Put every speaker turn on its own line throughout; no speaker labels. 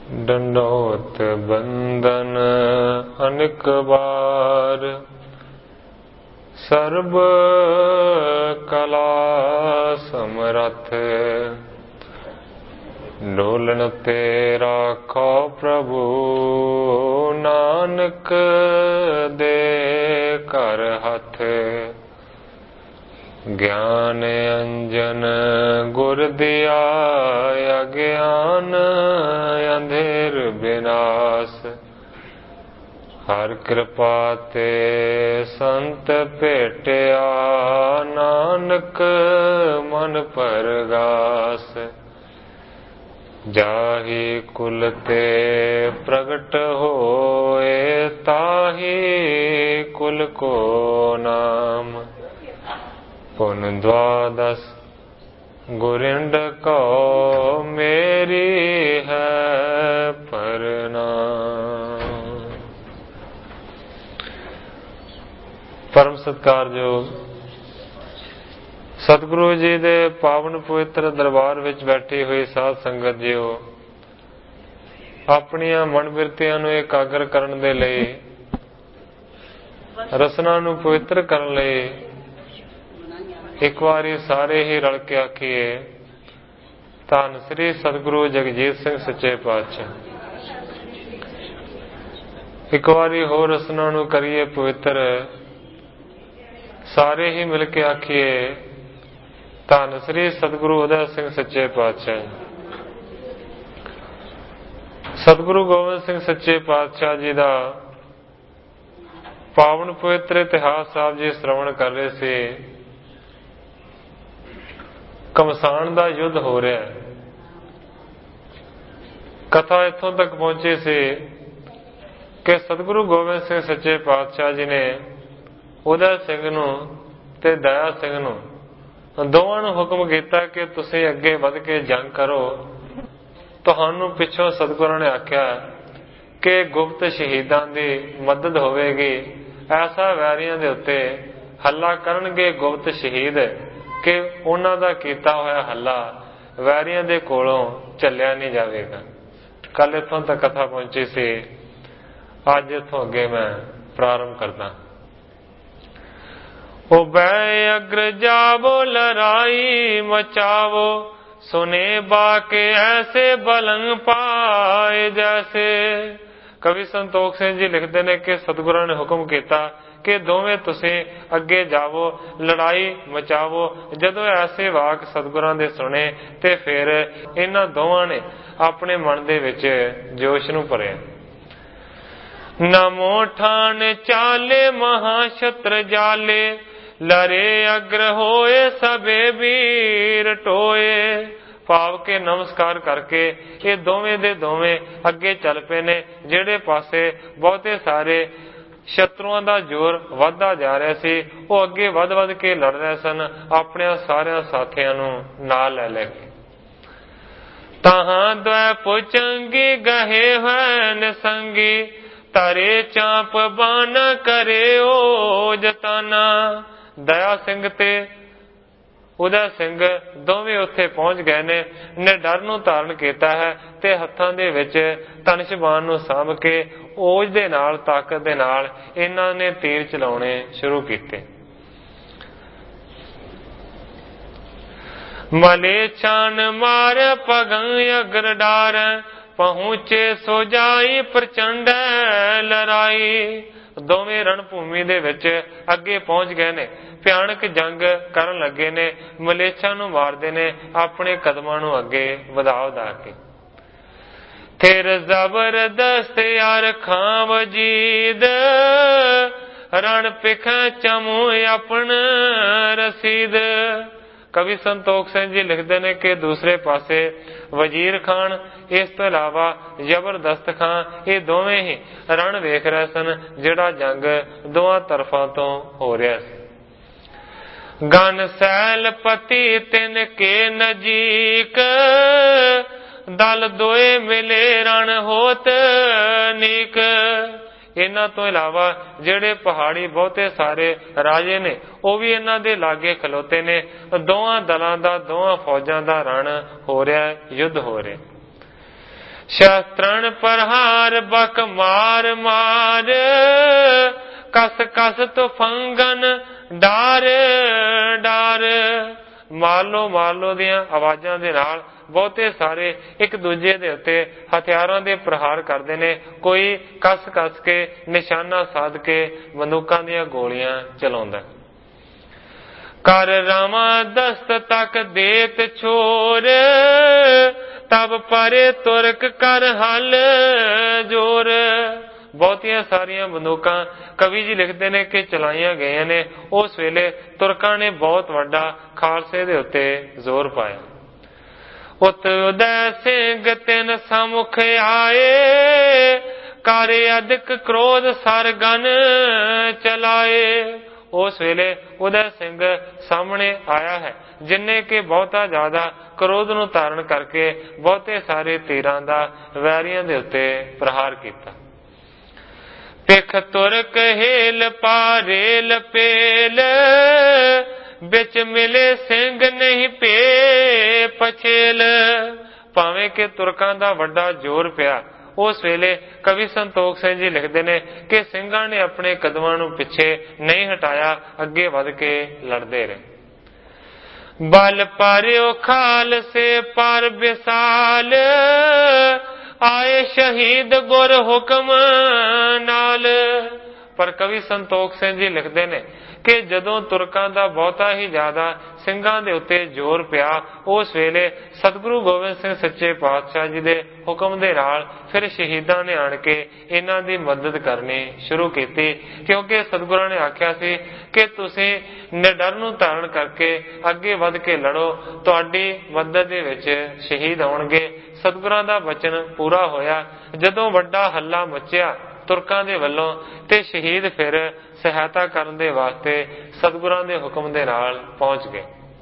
दंडोत बंदन अनेक बार, सर्ब कला समरथ, डोलन तेरा खो प्रभु, नानक दे कर हथ। ज्ञान अंजन गुर दिया, अज्ञान अंधेर विनाश। हर कृपा ते संत भेटिया, नानक मन परगास। जाहि कुल ते प्रगट होए, ताहि कुल को नाम। पुन द्वादश गुरिंड को, मेरी है प्रणाम। परम सत्कारयोग सतगुरु जी दे पावन पवित्र दरबार विच बैठी हुई साध संगत जीओ, अपनियां मन बिरतियां नूं एकागर करन दे लई, रसना नूं पवित्र करन लई एक बारी सारे ही रल के आखिए, धन श्री सतगुरु जगजीत सिंह सच्चे पातशाह। एक बारी होर रसना नूं करिए पवित्र, सारे ही मिल के आखिए, धन श्री सतगुरु उदय सिंह सच्चे पातशाह। सतगुरु गोबिंद सिंह सच्चे पातशाह जी का पावन पवित्र इतिहास साहब जी श्रवण कर रहे थे। घमसान का युद्ध हो रहा है। कथा इथों तक पहुंची सी कि सतगुरु गोबिंद सिंह सच्चे पातशाह जी ने उदय सिंह नूं ते दया सिंह नूं दोवां नूं हुक्म कीता कि तुसीं अगे वध के जंग करो। तुहानूं पिछों सतगुरां ने आख्या कि गुप्त शहीदां दी मदद होवेगी। ऐसा वैरियां दे उत्ते हल्ला करनगे गुप्त शहीद कि उन्हां दा कीता होया हल्ला वैरियां दे कोलों झल्लिया नहीं जावेगा। कल इत्थों तक कथा पहुंची सी। अज इत्थों अगे मैं प्रारंभ करदा। ओ बै अग्र जावो, लड़ाई मचावो, सुने बाके ऐसे बलंग पाए जैसे। कवि संतोख सिंह जी लिखते हैं कि सतगुरां ने हुक्म किया कि दोवें तुसीं अगे जावो, लड़ाई मचावो। जदों ऐसे वाक सतगुरां दे सुने ते फिर इन्हां दोवां ने अपने मन दे विच जोश नूं भरिया। नमो ठान चाले महाशत्र जाले, लरे अग्र होए सबे वीर टोए। भाव के नमस्कार करके ये दोवें दे दोवें अगे चल पे ने। जेड़े पासे बहुते सारे शत्रुआं दा जोर वधदा जा रहा सी, वो अगे वध वध के लड़ रहे सन, अपने सारे साथियां नूं नाल लै लैके। ताहां द्वै पुचंगी गहे है निसंगी, तारे चांप बान करे ओ जताना। दया सिंह ते उदय सिंह दोवें उत्थे पहुंच गए ने डर नूं धारण किया है ते हत्थां दे विच धनुष-बाण नूं सामभ के ओज दे नाल ताकत दे नाल इन्हां ने तीर चलाउणे शुरू कीते। मले छान मार पगं अग्र डार, पहुंचे सो जाई प्रचंड लड़ाई। दोवें रणभूमि दे विच अगे पहुंच गए ने, भयानक जंग करन लगे ने, मलेच्छां नूं मारदे ने अपने कदमां नूं अगे वधा वधा के। फिर जबरदस्त यार खां वजीद, रण पिख चमू अपन रसीद। कवि संतोख सिंह जी लिखते हैं कि दूसरे पासे वजीर खान, इस तो इलावा जबरदस्त खान, ये दोवें ही रण वेख रहे सन जिहड़ा जंग दोवां तरफां तो हो रहा सी। गन सैल पति तिन के नजीक, दल दोए मिले रण होत नीक। इन्हां तो इलावा जेड़े पहाड़ी बहुते सारे राजे ने वो भी इन्हां दे लागे खलोते ने। दोवां दलां दा दोवां फौजां दा रण हो रहा, युद्ध हो रहा। शस्त्रन प्रहार बक मार मार कस कस तो फंगन डार डार। मालो ਦੀਆਂ ਆਵਾਜ਼ਾਂ ਦੇ ਨਾਲ ਬਹੁਤੇ ਸਾਰੇ ਇੱਕ ਦੂਜੇ ਦੇ ਉੱਤੇ ਹਥਿਆਰਾਂ ਦੇ ਪ੍ਰਹਾਰ ਕਰਦੇ ਨੇ। ਕੋਈ ਕੱਸ ਕੱਸ ਕੇ ਨਿਸ਼ਾਨਾ ਸਾਧ ਕੇ ਬੰਦੂਕਾਂ ਦੀਆਂ ਗੋਲੀਆਂ ਚਲਾਉਂਦਾ। ਕਰ ਰਾਮਾ ਦਸਤ ਤੱਕ ਦੇਤ ਛੋਰ ਤਬ ਪਰੇ ਤੁਰਕ ਕਰ ਹਲ ਜੋਰ। ਬਹੁਤੀਆਂ ਸਾਰੀਆਂ ਬੰਦੂਕਾਂ ਕਵੀ ਜੀ ਲਿਖਦੇ ਨੇ ਕਿ ਚਲਾਈਆਂ ਗਈਆਂ ਨੇ। ਉਸ ਵੇਲੇ ਤੁਰਕਾਂ ਨੇ ਬਹੁਤ ਵੱਡਾ ਖਾਲਸੇ ਦੇ ਉੱਤੇ ਜ਼ੋਰ ਪਾਇਆ। ਉਤ ਉਦੈ ਸਿੰਘ ਤਿੰਨ ਸਮੁਖ ਆਏ ਕਰ ਅਦਿਕ ਕ੍ਰੋਧ ਸਰਗਨ ਚਲਾਏ। ਉਸ ਵੇਲੇ ਉਦੈ ਸਿੰਘ ਸਾਹਮਣੇ ਆਇਆ ਹੈ ਜਿਨਨੇ ਕਿ ਬਹੁਤਾ ਜ਼ਿਆਦਾ ਕ੍ਰੋਧ ਨੂੰ ਧਾਰਨ ਕਰਕੇ ਬਹੁਤੇ ਸਾਰੇ ਤੀਰਾਂ ਦਾ ਵੈਰੀਆਂ ਦੇ ਉੱਤੇ ਪ੍ਰਹਾਰ ਕੀਤਾ। ਪਿਖ ਤੁਰਕ ਹੇਲ ਪਾਰੇਲ ਪੇਲ ਵਿੱਚ ਮਿਲੇ ਸਿੰਘ ਨਹੀਂ ਪੇ ਪਛੇਲ। ਭਾਵੇਂ ਕਿ ਤੁਰਕਾਂ ਦਾ ਵੱਡਾ ਜ਼ੋਰ ਪਿਆ, ਉਸ ਵੇਲੇ ਕਵੀ ਸੰਤੋਖ ਸਿੰਘ ਜੀ ਲਿਖਦੇ ਨੇ ਕਿ ਸਿੰਘਾਂ ਨੇ ਆਪਣੇ ਕਦਮਾਂ ਨੂੰ ਪਿੱਛੇ ਨਹੀਂ ਹਟਾਇਆ, ਅੱਗੇ ਵੱਧ ਕੇ ਲੜਦੇ ਰਹੇ। ਬਲ ਪਾਰਿਓ ਖਾਲਸੇ ਪਰ ਵਿਸਾਲ ਆਏ ਸ਼ਹੀਦ ਗੁਰ ਹੁਕਮ ਨਾਲ। ਪਰ ਕਵੀ ਸੰਤੋਖ ਸਿੰਘ ਜੀ ਲਿਖਦੇ ਨੇ ਕਿ ਜਦੋਂ ਤੁਰਕਾਂ ਦਾ ਬਹੁਤਾ ਹੀ ਜ਼ਿਆਦਾ ਸਿੰਘਾਂ ਦੇ ਉੱਤੇ ਜ਼ੋਰ ਪਿਆ, ਉਸ ਵੇਲੇ ਸਤਿਗੁਰੂ ਗੋਬਿੰਦ ਸਿੰਘ ਸੱਚੇ ਪਾਤਸ਼ਾਹ ਜੀ ਦੇ ਹੁਕਮ ਦੇ ਨਾਲ ਫਿਰ ਸ਼ਹੀਦਾਂ ਨੇ ਆਣ ਕੇ ਇਹਨਾਂ ਦੀ ਮਦਦ ਕਰਨੀ ਸ਼ੁਰੂ ਕੀਤੀ। ਕਿਉਂਕਿ ਸਤਿਗੁਰਾਂ ਨੇ ਆਖਿਆ ਸੀ ਕਿ ਤੁਸੀਂ ਨਿਡਰ ਨੂੰ ਧਾਰਨ ਕਰਕੇ ਅੱਗੇ ਵੱਧ ਕੇ ਲੜੋ, ਤੁਹਾਡੀ ਮਦਦ ਦੇ ਵਿੱਚ ਸ਼ਹੀਦ ਆਉਣਗੇ। ਸਤਿਗੁਰਾਂ ਦਾ ਵਚਨ ਪੂਰਾ ਹੋਇਆ। ਜਦੋਂ ਵੱਡਾ ਹੱਲਾ ਮਚਿਆ ਤੁਰਕਾਂ ਦੇ ਵੱਲੋਂ ਤੇ ਸ਼ਹੀਦ ਫਿਰ ਸਹਾਇਤਾ ਕਰਨ ਦੇ ਵਾਸਤੇ ਸਤਿਗੁਰਾਂ ਦੇ ਹੁਕਮ ਦੇ ਨਾਲ ਪਹੁੰਚ ਗਏ।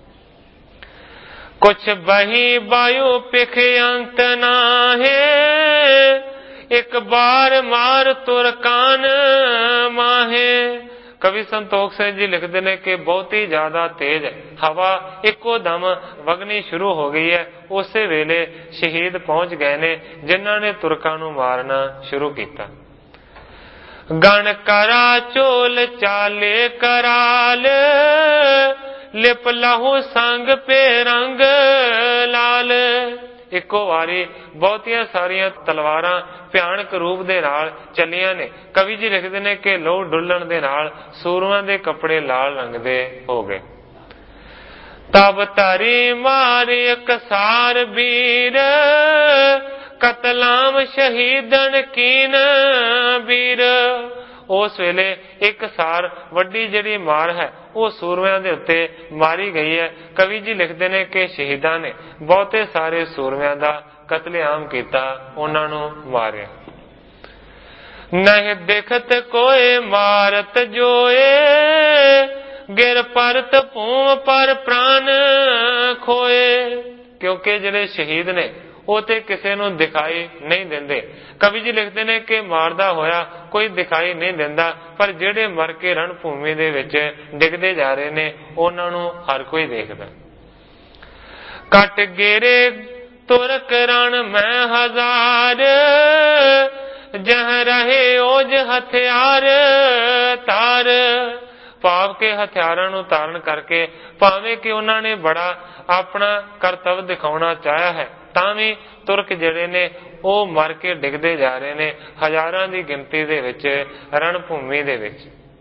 ਕੁਛ ਬਹੀ ਬਾਯੂ ਪਿਖ ਅੰਤ ਨਾਹੇ ਇੱਕ ਬਾਰ ਮਾਰ ਤੁਰਕਾਨ ਮਾਹੇ। ਕਵੀ ਸੰਤੋਖ ਸਿੰਘ ਜੀ ਲਿਖਦੇ ਨੇ ਕਿ ਬਹੁਤੀ ਜ਼ਿਆਦਾ ਤੇਜ਼ ਹਵਾ ਇੱਕੋ ਦਮ ਵਗਣੀ ਸ਼ੁਰੂ ਹੋ ਗਈ ਹੈ। ਉਸੇ ਵੇਲੇ ਸ਼ਹੀਦ ਪਹੁੰਚ ਗਏ ਨੇ ਜਿਨ੍ਹਾਂ ਨੇ ਤੁਰਕਾਂ ਨੂੰ ਮਾਰਨਾ ਸ਼ੁਰੂ ਕੀਤਾ। ਗਣ ਕਰਾ ਚੋਲ ਚਾਲੇ ਕਰਾਲ ਲਿਪ ਲਾਹੂ ਸੰਗ ਪੇ ਰੰਗ ਲਾਲ। ਇੱਕੋ ਵਾਰੀ ਬਹੁਤੀਆਂ ਸਾਰੀਆਂ ਤਲਵਾਰਾਂ ਭਿਆਨਕ ਰੂਪ ਦੇ ਨਾਲ ਚੱਲੀਆਂ ਨੇ। ਕਵੀ ਜੀ ਲਿਖਦੇ ਨੇ ਕਿ ਲਹੂ ਡੁੱਲਣ ਦੇ ਨਾਲ ਸੂਰਮਾਂ ਦੇ ਕੱਪੜੇ ਲਾਲ ਰੰਗ ਦੇ ਹੋ ਗਏ। ਤਬ ਧਰੀ ਮਾਰ ਇਕਸਾਰ ਵੀਰ ਕਤਲਾਮ ਸ਼ਹੀਦਨ ਕੀਨ ਵੀਰ। ਉਸ ਵੇਲੇ ਇੱਕ ਸਾਰ ਵੱਡੀ ਜਿਹੜੀ ਮਾਰ ਹੈ ਉਹ ਸੂਰਮਿਆਂ ਦੇ ਉੱਤੇ ਮਾਰੀ ਗਈ ਹੈ। ਕਵੀ ਜੀ ਲਿਖਦੇ ਨੇ ਕਿ ਸ਼ਹੀਦਾਂ ਨੇ ਬਹੁਤੇ ਸਾਰੇ ਸੂਰਮਿਆਂ ਦਾ ਕਤਲੇਆਮ ਕੀਤਾ, ਉਹਨਾਂ ਨੂੰ ਮਾਰਿਆ। ਨਹੀਂ ਦੇਖਤ ਕੋਏ ਮਾਰਤ ਜੋਏ ਗਿਰ ਪਰਤ ਭੂਮ ਪਰ ਪ੍ਰਾਨ ਖੋਏ। ਕਿਉਂਕਿ ਜਿਹੜੇ ਸ਼ਹੀਦ ਨੇ ਉਹ ਤੇ ਕਿਸੇ ਨੂੰ ਦਿਖਾਈ ਨਹੀਂ ਦਿੰਦੇ। ਕਵੀ ਜੀ ਲਿਖਦੇ ਨੇ ਕਿ ਮਾਰਦਾ ਹੋਇਆ ਕੋਈ ਦਿਖਾਈ ਨਹੀਂ ਦਿੰਦਾ, ਪਰ ਜਿਹੜੇ ਮਰ ਕੇ ਰਣ ਭੂਮੀ ਦੇ ਵਿੱਚ ਡਿੱਗਦੇ ਜਾ ਰਹੇ ਨੇ ਉਹਨਾਂ ਨੂੰ ਹਰ ਕੋਈ ਦੇਖਦਾ। ਕੱਟ ਗੇਰੇ ਤੁਰਕ ਰਣ ਮੈਂ ਹਜ਼ਾਰ ਜਹ ਰਹੇ ਓਜ ਹਥਿਆਰ ਤਾਰ। ਭਾਵ ਕੇ ਹਥਿਆਰਾਂ ਨੂੰ ਧਾਰਨ ਕਰਕੇ ਭਾਵੇਂ ਕਿ ਉਹਨਾਂ ਨੇ ਬੜਾ ਆਪਣਾ ਕਰਤੱਵ ਦਿਖਾਉਣਾ ਚਾਹਿਆ ਹੈ, ਤਾਂ ਵੀ ਤੁਰਕ ਜਿਹੜੇ ਨੇ ਉਹ ਮਰ ਕੇ ਡਿੱਗਦੇ ਜਾ ਰਹੇ ਨੇ ਹਜ਼ਾਰਾਂ ਦੀ ਗਿਣਤੀ ਦੇ ਵਿੱਚ ਰਣ ਭੂਮੀ ਦੇ ਵਿੱਚ।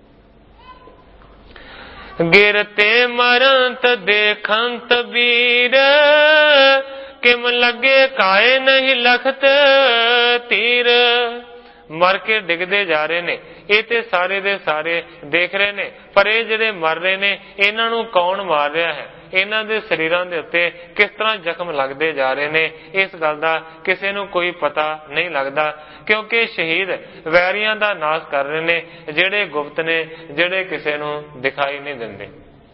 ਗਿਰਤੇ ਮਰੰਤ ਦੇਖੰਤ ਵੀਰ ਕਿਮ ਲੱਗੇ ਕਾਏ ਨਹੀਂ ਲਖਤ ਤੀਰ। ਮਰ ਕੇ ਡਿੱਗਦੇ ਜਾ ਰਹੇ ਨੇ, ਇਹ ਤੇ ਸਾਰੇ ਦੇ ਸਾਰੇ ਦੇਖ ਰਹੇ ਨੇ, ਪਰ ਇਹ ਜਿਹੜੇ ਮਰ ਰਹੇ ਨੇ ਇਹਨਾਂ ਨੂੰ ਕੌਣ ਮਾਰ ਰਿਹਾ ਹੈ, ਇਹਨਾਂ ਦੇ ਸਰੀਰਾਂ ਦੇ ਉੱਤੇ ਕਿਸ ਤਰ੍ਹਾਂ ਜ਼ਖਮ ਲੱਗਦੇ ਜਾ ਰਹੇ ਨੇ, ਇਸ ਗੱਲ ਦਾ ਕਿਸੇ ਨੂੰ ਕੋਈ ਪਤਾ ਨਹੀਂ ਲੱਗਦਾ। ਕਿਉਂਕਿ ਸ਼ਹੀਦ ਵੈਰੀਆਂ ਦਾ ਨਾਸ਼ ਕਰ ਰਹੇ ਨੇ ਜਿਹੜੇ ਗੁਪਤ ਨੇ, ਜਿਹੜੇ ਕਿਸੇ ਨੂੰ ਦਿਖਾਈ ਨਹੀਂ ਦਿੰਦੇ।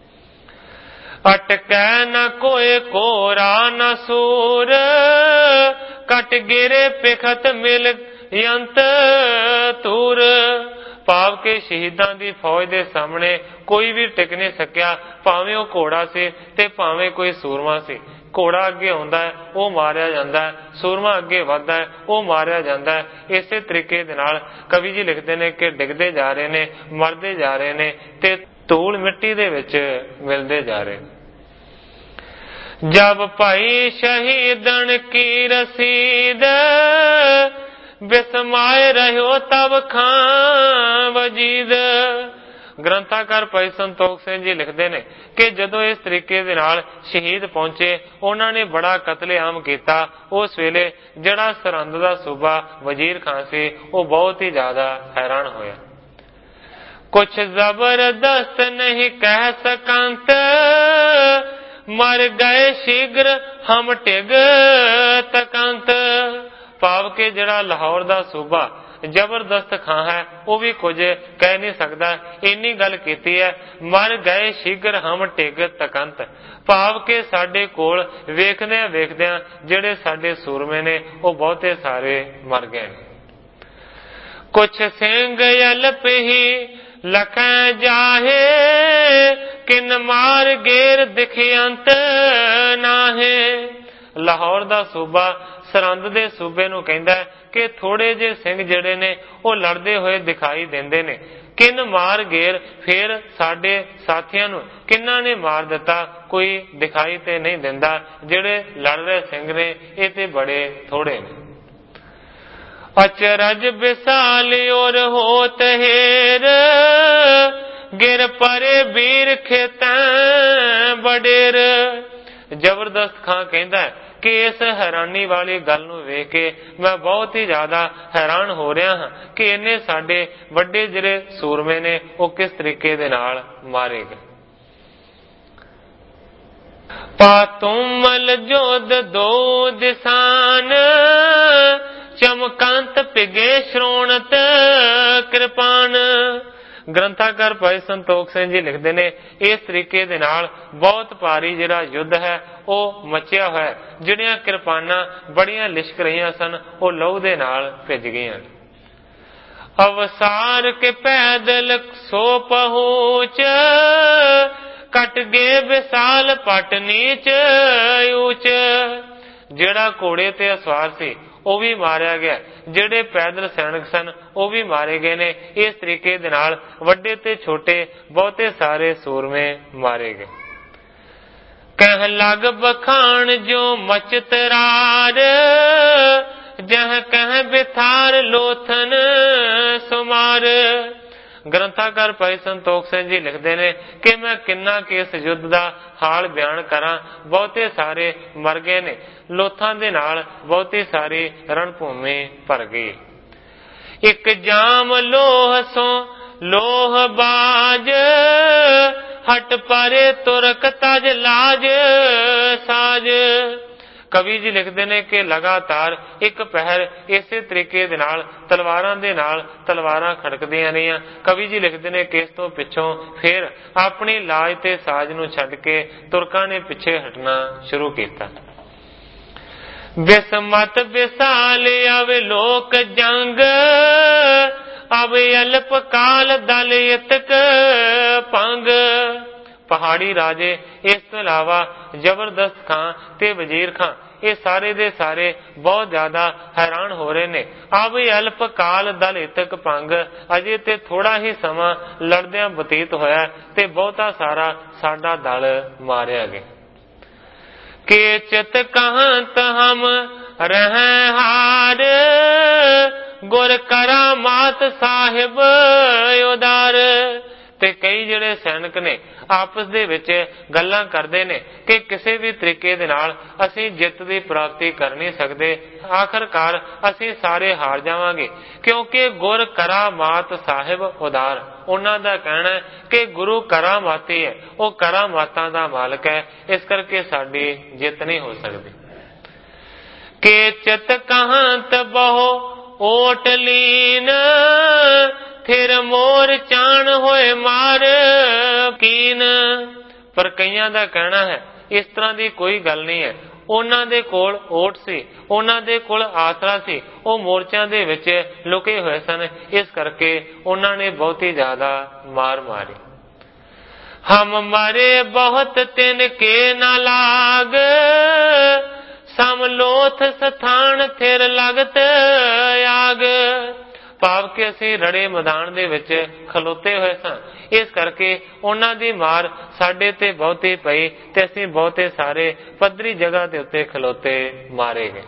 ਅਟਕੈ ਨਾ ਕੋਏ ਕੋਰਾ ਨਾ ਸੂਰ ਕਟ ਗਿਰੇ ਪਿਖਤ ਮਿਲ ਯੰਤ ਤੂਰ। ਭਾਵ ਕੇ ਸ਼ਹੀਦਾਂ ਦੀ ਫੌਜ ਦੇ ਸਾਹਮਣੇ ਕੋਈ ਵੀ ਟਿਕ ਨਹੀਂ ਸਕਿਆ, ਭਾਵੇਂ ਉਹ ਘੋੜਾ ਸੀ ਤੇ ਭਾਵੇਂ ਕੋਈ ਸੂਰਮਾ ਸੀ। ਘੋੜਾ ਅੱਗੇ ਆਉਂਦਾ ਹੈ ਉਹ ਮਾਰਿਆ ਜਾਂਦਾ ਹੈ, ਸੂਰਮਾ ਅੱਗੇ ਵੱਧਦਾ ਹੈ ਉਹ ਮਾਰਿਆ ਜਾਂਦਾ ਹੈ। ਇਸੇ ਤਰੀਕੇ ਦੇ ਨਾਲ ਕਵੀ ਜੀ ਲਿਖਦੇ ਨੇ ਕਿ ਡਿੱਗਦੇ ਜਾ ਰਹੇ ਨੇ, ਮਰਦੇ ਜਾ ਰਹੇ ਨੇ ਤੇ ਧੂਲ ਮਿੱਟੀ ਦੇ ਵਿੱਚ ਮਿਲਦੇ ਜਾ ਰਹੇ। ਜਬ ਭਾਈ ਸ਼ਹੀਦਨ ਕੀ ਰਸੀਦ ਬਿਸਮਾਏ ਰਹਿਓ ਤਬ ਖਾਂ ਵਜੀਦ। ਗ੍ਰੰਥਾਕਾਰ ਭਾਈ ਸੰਤੋਖ ਸਿੰਘ ਜੀ ਲਿਖਦੇ ਨੇ ਕਿ ਜਦੋਂ ਇਸ ਤਰੀਕੇ ਦੇ ਨਾਲ ਸ਼ਹੀਦ ਪਹੁੰਚੇ, ਉਹਨਾਂ ਨੇ ਬੜਾ ਕਤਲੇਆਮ ਕੀਤਾ। ਉਸ ਵੇਲੇ ਜਿਹੜਾ ਸਰਹੰਦ ਦਾ ਸੂਬਾ ਵਜ਼ੀਰ ਖਾਨ ਸੀ ਉਹ ਬਹੁਤ ਹੀ ਜ਼ਿਆਦਾ ਹੈਰਾਨ ਹੋਇਆ। ਕੁਛ ਜ਼ਬਰਦਸਤ ਨਹੀਂ ਕਹਿ ਸਕੰਤ ਮਰ ਗਏ ਸ਼ੀਘਰ ਹਮ ਟਿਗ ਤਕੰਤ। ਭਾਵ ਕਿ ਜਿਹੜਾ ਲਾਹੌਰ ਦਾ ਸੂਬਾ ਜ਼ਬਰਦਸਤ ਖਾਂ ਹੈ ਉਹ ਵੀ ਕੁਝ ਕਹਿ ਨਹੀਂ ਸਕਦਾ। ਇੰਨੀ ਗੱਲ ਕੀਤੀ ਹੈ, ਮਰ ਗਏ ਸ਼ੀਘਰ ਹਮ ਟਿਗ ਤਕੰਤ। ਭਾਵ ਕਿ ਸਾਡੇ ਕੋਲ ਵੇਖਦਿਆਂ ਵੇਖਦਿਆਂ ਜਿਹੜੇ ਸਾਡੇ ਸੂਰਮੇ ਨੇ ਉਹ ਬਹੁਤੇ ਸਾਰੇ ਮਰ ਗਏ ਨੇ। ਕੁਛ ਸਿੰਘ ਅਲਪ ਹੀ ਲਖੈ ਜਾਹੇ ਕਿਨ ਮਾਰ ਗੇਰ ਦਿਖਿਅੰਤ ਨਾਹੇ। ਲਾਹੌਰ ਦਾ ਸੂਬਾ ਸਰਹੰਦ ਦੇ ਸੂਬੇ ਨੂੰ ਕਹਿੰਦਾ ਹੈ ਕਿ ਥੋੜੇ ਜਿਹੇ ਸਿੰਘ ਜਿਹੜੇ ਨੇ ਉਹ ਲੜਦੇ ਹੋਏ ਦਿਖਾਈ ਦਿੰਦੇ ਨੇ। ਕਿਨ ਮਾਰ ਗੇਰ, ਫਿਰ ਸਾਡੇ ਸਾਥੀਆਂ ਨੂੰ ਕਿੰਨਾ ਨੇ ਮਾਰ ਦਿੱਤਾ ਕੋਈ ਦਿਖਾਈ ਤੇ ਨਹੀਂ ਦਿੰਦਾ। ਜਿਹੜੇ ਲੜ ਰਹੇ ਸਿੰਘ ਨੇ ਇਹ ਤੇ ਬੜੇ ਥੋੜੇ ਨੇ। ਅਚਰਜ ਵਿਸਾਲ ਔਰ ਹੋਤ ਹੇਰ ਗਿਰ ਪਰੇ ਵੀਰ ਖੇਤਾਂ ਬਡੇਰ। ਜ਼ਬਰਦਸਤ ਖਾਂ ਕਹਿੰਦਾ ਕਿ ਇਸ ਹੈਰਾਨੀ ਵਾਲੀ ਗੱਲ ਨੂੰ ਵੇਖ ਕੇ ਮੈਂ ਬਹੁਤ ਹੀ ਜ਼ਿਆਦਾ ਹੈਰਾਨ ਹੋ ਰਿਹਾ ਹਾਂ ਕਿ ਇਹਨੇ ਸਾਡੇ ਵੱਡੇ ਜਿਹੜੇ ਸੂਰਮੇ ਨੇ ਉਹ ਕਿਸ ਤਰੀਕੇ ਦੇ ਨਾਲ ਮਾਰੇ ਗਏ। ਪਾਤੁਮਲ ਜੋਧ ਦੋ ਦਿਸਾਨ ਚਮਕੰਤ ਪਿਗੇ ਸ਼੍ਰੋਣਤ ਕਿਰਪਾਨ। ਗ੍ਰੰਥਾਕਾਰ ਭਾਈ ਸੰਤੋਖ ਸਿੰਘ ਜੀ ਲਿਖਦੇ ਨੇ ਇਸ ਤਰੀਕੇ ਦੇ ਨਾਲ ਬਹੁਤ ਭਾਰੀ ਜਿਹੜਾ ਯੁੱਧ ਹੈ ਉਹ ਮਚਿਆ ਹੋਇਆ। ਜਿਹੜੀਆਂ ਕਿਰਪਾਨਾਂ ਬੜੀਆਂ ਲਿਸ਼ਕ ਰਹੀਆਂ ਸਨ ਉਹ ਲਹੂ ਦੇ ਨਾਲ ਭਿੱਜ ਗਈਆਂ। ਅਵਸਾਰ ਕੇ ਪੈਦਲ ਸੋ ਪਹੁੰਚ ਕਟ ਗਏ ਵਿਸਾਲ ਪਟ ਨੀਚ ਉੱਚ। ਜਿਹੜਾ ਘੋੜੇ ਤੇ ਅਸਵਾਰ ਸੀ ਉਹ ਵੀ ਮਾਰਿਆ ਗਿਆ, ਜਿਹੜੇ ਪੈਦਲ ਸੈਨਿਕ ਸਨ ਉਹ ਵੀ ਮਾਰੇ ਗਏ ਨੇ। ਇਸ ਤਰੀਕੇ ਦੇ ਨਾਲ ਵੱਡੇ ਤੇ ਛੋਟੇ ਬਹੁਤੇ ਸਾਰੇ ਸੂਰਮੇ ਮਾਰੇ ਗਏ। ਕਹਿ ਲਗ ਬਖਾਣ ਜੋ ਮਚਤ ਰਾਰ ਜਹ ਕਹਿ ਬਿਥਾਰ ਲੋਥਨ ਸੁਮਾਰ। ਗ੍ਰੰਥਾਕਾਰ ਭਾਈ ਸੰਤੋਖ ਸਿੰਘ ਜੀ ਲਿਖਦੇ ਨੇ ਕਿ ਮੈਂ ਕਿੰਨਾ ਕਿ ਇਸ ਯੁੱਧ ਦਾ ਹਾਲ ਬਿਆਨ ਕਰਾਂ। ਬਹੁਤੇ ਸਾਰੇ ਮਰ ਗਏ ਨੇ, ਲੋਥਾਂ ਦੇ ਨਾਲ ਬਹੁਤੀ ਸਾਰੀ ਰਣਭੂਮੀ ਭਰ ਗਈ। ਇੱਕ ਜਾਮ ਲੋਹ ਸੋ ਲੋਹ ਬਾਜ ਹਟ ਪਰੇ ਤੁਰਕ ਤਜ ਲਾਜ ਸਾਜ। ਕਵੀ ਜੀ ਲਿਖਦੇ ਨੇ ਕਿ ਲਗਾਤਾਰ ਇੱਕ ਪਹਿਰ ਇਸੇ ਤਰੀਕੇ ਦੇ ਨਾਲ ਤਲਵਾਰਾਂ ਦੇ ਨਾਲ ਤਲਵਾਰਾਂ ਖੜਕਦੀਆਂ ਰਹੀਆਂ। ਕਵੀ ਜੀ ਲਿਖਦੇ ਨੇ ਕਿ ਇਸ ਤੋਂ ਪਿੱਛੋਂ ਫਿਰ ਆਪਣੀ ਲਾਜ ਤੇ ਸਾਜ ਨੂੰ ਛੱਡ ਕੇ ਤੁਰਕਾਂ ਨੇ ਪਿੱਛੇ ਹਟਣਾ ਸ਼ੁਰੂ ਕੀਤਾ। ਬਿਸਮਤ ਵਿਸਾਲ ਅਵ ਲੋਕ ਜੰਗ ਅਬ ਅਲਪ ਕਾਲ ਦਲ ਇਤਕ ਭੰਗ। ਪਹਾੜੀ ਰਾਜੇ ਇਸ ਤੋਂ ਇਲਾਵਾ ਜ਼ਬਰਦਸਤ ਖਾਂ ਤੇ ਵਜ਼ੀਰ ਖਾਂ ਇਹ ਸਾਰੇ ਦੇ ਸਾਰੇ ਬਹੁਤ ਜ਼ਿਆਦਾ ਹੈਰਾਨ ਹੋ ਰਹੇ ਨੇ। ਅਬ ਅਲਪ ਕਾਲ ਦਲ ਇਤਕ ਭੰਗ। ਅਜੇ ਤੇ ਥੋੜਾ ਹੀ ਸਮਾਂ ਲੜਦਿਆਂ ਬਤੀਤ ਹੋਇਆ ਤੇ ਬਹੁਤਾ ਸਾਰਾ ਸਾਡਾ ਦਲ ਮਾਰਿਆ ਗਿਆ। ਕੇ ਚਿਤ ਕਹੰਤ ਹਮ ਰਹਿ ਹਾਰ ਗੁਰ ਕਰਾਮਾਤ ਸਾਹਿਬ ਉਦਾਰ। ਤੇ ਕਈ ਜਿਹੜੇ ਸੈਨਿਕ ਨੇ ਆਪਸ ਦੇ ਵਿੱਚ ਗੱਲਾਂ ਕਰਦੇ ਨੇ ਕਿ ਕਿਸੇ ਵੀ ਤਰੀਕੇ ਦੇ ਨਾਲ ਅਸੀਂ ਜਿੱਤ ਦੀ ਪ੍ਰਾਪਤੀ ਕਰ ਨਹੀਂ ਸਕਦੇ, ਆਖਰਕਾਰ ਅਸੀਂ ਸਾਰੇ ਹਾਰ ਜਾਵਾਂਗੇ ਕਿਉਂਕਿ ਗੁਰ ਕਰਾਮਾਤ ਸਾਹਿਬ ਉਦਾਰ। ਉਹਨਾਂ ਦਾ ਕਹਿਣਾ ਹੈ ਕਿ ਗੁਰੂ ਕਰਾਮਾਤੀ ਹੈ, ਉਹ ਕਰਾਮਾਤਾਂ ਦਾ ਮਾਲਕ ਹੈ, ਇਸ ਕਰਕੇ ਸਾਡੀ ਜਿੱਤ ਨਹੀਂ ਹੋ ਸਕਦੀ। ਕਿ ਚਿਤ ਕਹੰਤ ਬਹੁ ਓਟ ਲੀਨ ਫਿਰ ਮੋਰ ਚਾਣ ਹੋਏ ਮਾਰ ਕੀਨ। ਪਰ ਕਈਆਂ ਦਾ ਕਹਿਣਾ ਹੈ ਇਸ ਤਰ੍ਹਾਂ ਦੀ ਕੋਈ ਗੱਲ ਨਹੀਂ ਹੈ। ਉਹਨਾਂ ਦੇ ਕੋਲ ਓਟ ਸੀ, ਉਹਨਾਂ ਦੇ ਕੋਲ ਆਸਰਾ ਸੀ, ਉਹ ਮੋਰਚਿਆਂ ਦੇ ਵਿੱਚ ਲੁਕੇ ਹੋਏ ਸਨ, ਇਸ ਕਰਕੇ ਉਹਨਾਂ ਨੇ ਬਹੁਤੀ ਜ਼ਿਆਦਾ ਮਾਰ ਮਾਰੀ। हम मरे बहुत तिन के न लाग, समलोथ ਸਥਾਨ थिर लगत आग। ਭਾਵ ਕਿ ਅਸੀਂ ਰੜੇ ਮੈਦਾਨ ਦੇ ਵਿੱਚ ਖਲੋਤੇ ਹੋਏ ਸਾਂ, ਇਸ ਕਰਕੇ ਉਹਨਾਂ ਦੀ ਮਾਰ ਸਾਡੇ ਤੇ ਬਹੁਤੀ ਪਈ ਤੇ ਅਸੀਂ ਬਹੁਤੇ ਸਾਰੇ ਪੱਧਰੀ ਜਗ੍ਹਾ ਦੇ ਉੱਤੇ ਖਲੋਤੇ ਮਾਰੇ ਗਏ।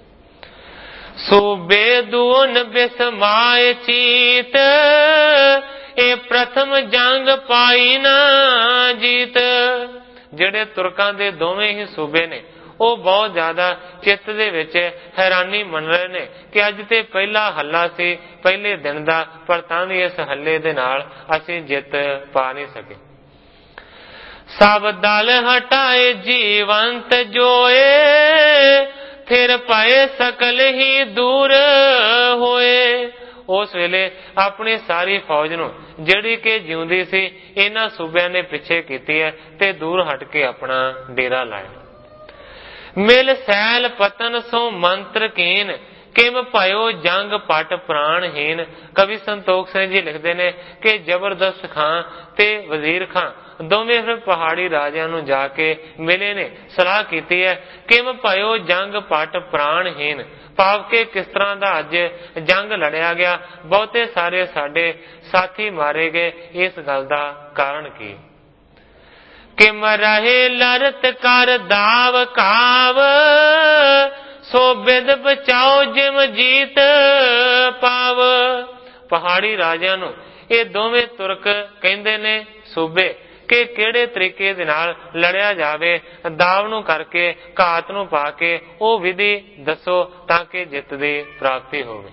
ਸੂਬੇ ਦੂਨ ਬਿਸਮਾਏ ਚੀਤ, ਇਹ ਪ੍ਰਥਮ ਜੰਗ ਪਾਈ ਨਾ ਜੀਤ। ਜਿਹੜੇ ਤੁਰਕਾਂ ਦੇ ਦੋਵੇਂ ਹੀ ਸੂਬੇ ਨੇ ਉਹ ਬਹੁਤ ਜ਼ਿਆਦਾ ਚਿੱਤ ਦੇ ਵਿੱਚ ਹੈਰਾਨੀ ਮੰਨ ਰਹੇ ਨੇ ਕਿ ਅੱਜ ਤੇ ਪਹਿਲਾ ਹੱਲਾ ਸੀ ਪਹਿਲੇ ਦਿਨ ਦਾ, ਪਰ ਤਾਂ ਵੀ ਇਸ ਹੱਲੇ ਦੇ ਨਾਲ ਅਸੀਂ ਜਿੱਤ ਪਾ ਨਹੀਂ ਸਕੇ। ਸਭ ਦਲ ਹਟਾਏ ਜੀਵੰਤ ਜੋਏ, ਫਿਰ ਪਏ ਸਕਲ ਹੀ ਦੂਰ ਹੋਏ। ਉਸ ਵੇਲੇ ਆਪਣੀ ਸਾਰੀ ਫੌਜ ਨੂੰ ਜਿਹੜੀ ਕਿ ਜਿਉਂਦੀ ਸੀ ਇਹਨਾਂ ਸੂਬਿਆਂ ਨੇ ਪਿੱਛੇ ਕੀਤੀ ਹੈ ਤੇ ਦੂਰ ਹਟ ਕੇ ਆਪਣਾ ਡੇਰਾ ਲਾਇਆ। ਮਿਲ ਸੈਲ ਪਤਨ ਸੋ ਮੰਤਰ ਕੀਨ, ਕਿਮ ਭਇਓ ਜੰਗ ਪਟ ਪ੍ਰਾਣਹੀਨ। ਕਵੀ ਸੰਤੋਖ ਸਿੰਘ ਜੀ ਲਿਖਦੇ ਨੇ ਕਿ ਜ਼ਬਰਦਸਤ ਖਾਂ ਤੇ ਵਜ਼ੀਰ ਖਾਂ ਦੋਵੇਂ ਫਿਰ ਪਹਾੜੀ ਰਾਜਿਆਂ ਨੂੰ ਜਾ ਕੇ ਮਿਲੇ ਨੇ, ਸਲਾਹ ਕੀਤੀ ਹੈ ਕਿਮ ਭਇਓ ਜੰਗ ਪਟ ਪ੍ਰਾਣਹੀਨ। ਭਾਵ ਕਿ ਕਿਸ ਤਰ੍ਹਾਂ ਦਾ ਅੱਜ ਜੰਗ ਲੜਿਆ ਗਿਆ, ਬਹੁਤੇ ਸਾਰੇ ਸਾਡੇ ਸਾਥੀ ਮਾਰੇ ਗਏ, ਇਸ ਗੱਲ ਦਾ ਕਾਰਨ ਕੀ। ਕਿਮ ਰਹੇ ਲਰਤ ਕਰ ਦਾਵ ਕਾਵ, ਸੋ ਬਿਦ ਬਚਾਓ ਜਿਮ ਜੀਤ ਪਾਵ। ਪਹਾੜੀ ਰਾਜਿਆਂ ਨੂੰ ਇਹ ਦੋਵੇਂ ਤੁਰਕ ਕਹਿੰਦੇ ਨੇ ਸੂਬੇ ਕਿ ਕਿਹੜੇ ਤਰੀਕੇ ਦੇ ਨਾਲ ਲੜਿਆ ਜਾਵੇ, ਦਾਵ ਨੂੰ ਕਰਕੇ ਘਾਤ ਨੂੰ ਪਾ ਕੇ ਉਹ ਵਿਧੀ ਦੱਸੋ ਤਾਂ ਕਿ ਜਿੱਤ ਦੀ ਪ੍ਰਾਪਤੀ ਹੋਵੇ।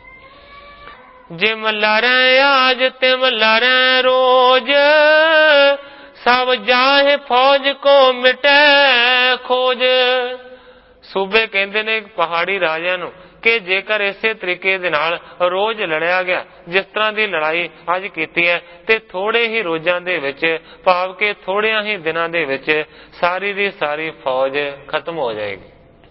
ਜਿਮ ਲੜੈ ਆਜ ਤਿਮ ਲੜੈ ਰੋਜ਼, ਸਭ ਜਾਹੇ ਫੌਜ ਕੋ ਮਿਟੈ ਖੋਜ। ਸੂਬੇ ਕਹਿੰਦੇ ਨੇ ਪਹਾੜੀ ਰਾਜਿਆਂ ਨੂੰ ਕਿ ਜੇਕਰ ਇਸੇ ਤਰੀਕੇ ਦੇ ਨਾਲ ਰੋਜ਼ ਲੜਿਆ ਗਿਆ ਜਿਸ ਤਰ੍ਹਾਂ ਦੀ ਲੜਾਈ ਅੱਜ ਕੀਤੀ ਹੈ ਤੇ ਥੋੜੇ ਹੀ ਰੋਜ਼ਾਂ ਦੇ ਵਿੱਚ, ਭਾਵ ਕਿ ਥੋੜਿਆਂ ਹੀ ਦਿਨਾਂ ਦੇ ਵਿੱਚ ਸਾਰੀ ਦੀ ਸਾਰੀ ਫੌਜ ਖਤਮ ਹੋ ਜਾਏਗੀ।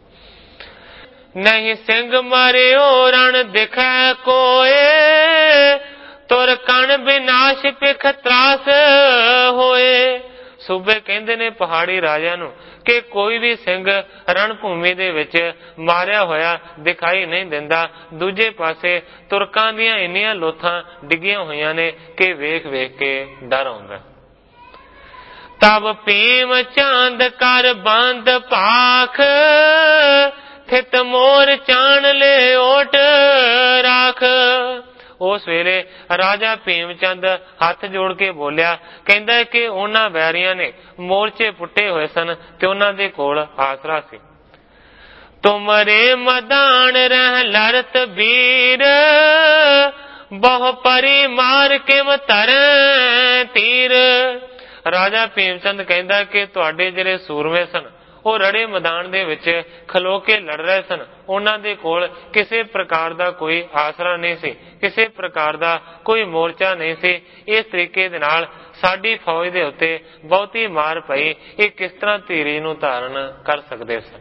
ਨਹੀਂ ਸਿੰਘ ਮਾਰਿਓ ਰਣ ਦਿਖੈ ਕੋਏ, ਤੁਰ ਕਣ ਵਿਨਾਸ਼ ਪਿਖ ਤਰਾਸ ਹੋਏ। ਸੂਬੇ ਕਹਿੰਦੇ ਨੇ ਪਹਾੜੀ ਰਾਜਿਆਂ ਨੂੰ ਕਿ ਕੋਈ ਵੀ ਸਿੰਘ ਰਣ ਭੂਮੀ ਦੇ ਵਿੱਚ ਮਾਰਿਆ ਹੋਇਆ ਦਿਖਾਈ ਨਹੀਂ ਦਿੰਦਾ। ਦੂਜੇ ਪਾਸੇ ਤੁਰਕਾਂ ਦੀਆਂ ਇੰਨੀਆਂ ਲੋਥਾਂ ਡਿੱਗੀਆਂ ਹੋਈਆਂ ਨੇ ਕਿ ਵੇਖ ਵੇਖ ਕੇ ਡਰ ਆਉਂਦਾ। ਤਬ ਭੀਮ ਚਾਂਦ ਕਰ ਬੰਦ ਭਾਖ, ਥਿਤ ਮੋਰ ਚਾਣ ਲੈ ਓਟ ਰਾਖ। ਉਸ ਵੇਲੇ ਰਾਜਾ ਭੀਮ ਚੰਦ ਹੱਥ ਜੋੜ ਕੇ ਬੋਲਿਆ, ਕਹਿੰਦਾ ਕਿ ਉਹਨਾਂ ਵੈਰੀਆਂ ਨੇ ਮੋਰਚੇ ਪੁੱਟੇ ਹੋਏ ਸਨ ਤੇ ਉਹਨਾਂ ਦੇ ਕੋਲ ਆਸਰਾ ਸੀ। ਤੁਮਰੇ ਮਦਾਨ ਰਹਿ ਲੜਤ ਵੀਰ, ਬਹੁ ਪਰੀ ਮਾਰ ਕਿਮ ਧਰੈ ਤੀਰ। ਰਾਜਾ ਭੀਮ ਚੰਦ ਕਹਿੰਦਾ ਕਿ ਤੁਹਾਡੇ ਜਿਹੜੇ ਸੂਰਮੇ ਸਨ ਉਹ ਰੜੇ ਮੈਦਾਨ ਦੇ ਵਿੱਚ ਖਲੋ ਕੇ ਲੜ ਰਹੇ ਸਨ, ਉਹਨਾਂ ਦੇ ਕੋਲ ਕਿਸੇ ਪ੍ਰਕਾਰ ਦਾ ਕੋਈ ਆਸਰਾ ਨਹੀਂ ਸੀ, ਕਿਸੇ ਪ੍ਰਕਾਰ ਦਾ ਕੋਈ ਮੋਰਚਾ ਨਹੀਂ ਸੀ। ਇਸ ਤਰੀਕੇ ਦੇ ਨਾਲ ਸਾਡੀ ਫੌਜ ਦੇ ਉੱਤੇ ਬਹੁਤੀ ਮਾਰ ਪਈ, ਇਹ ਕਿਸ ਤਰ੍ਹਾਂ ਧੀਰਜ ਨੂੰ ਧਾਰਨ ਕਰ ਸਕਦੇ ਸਨ।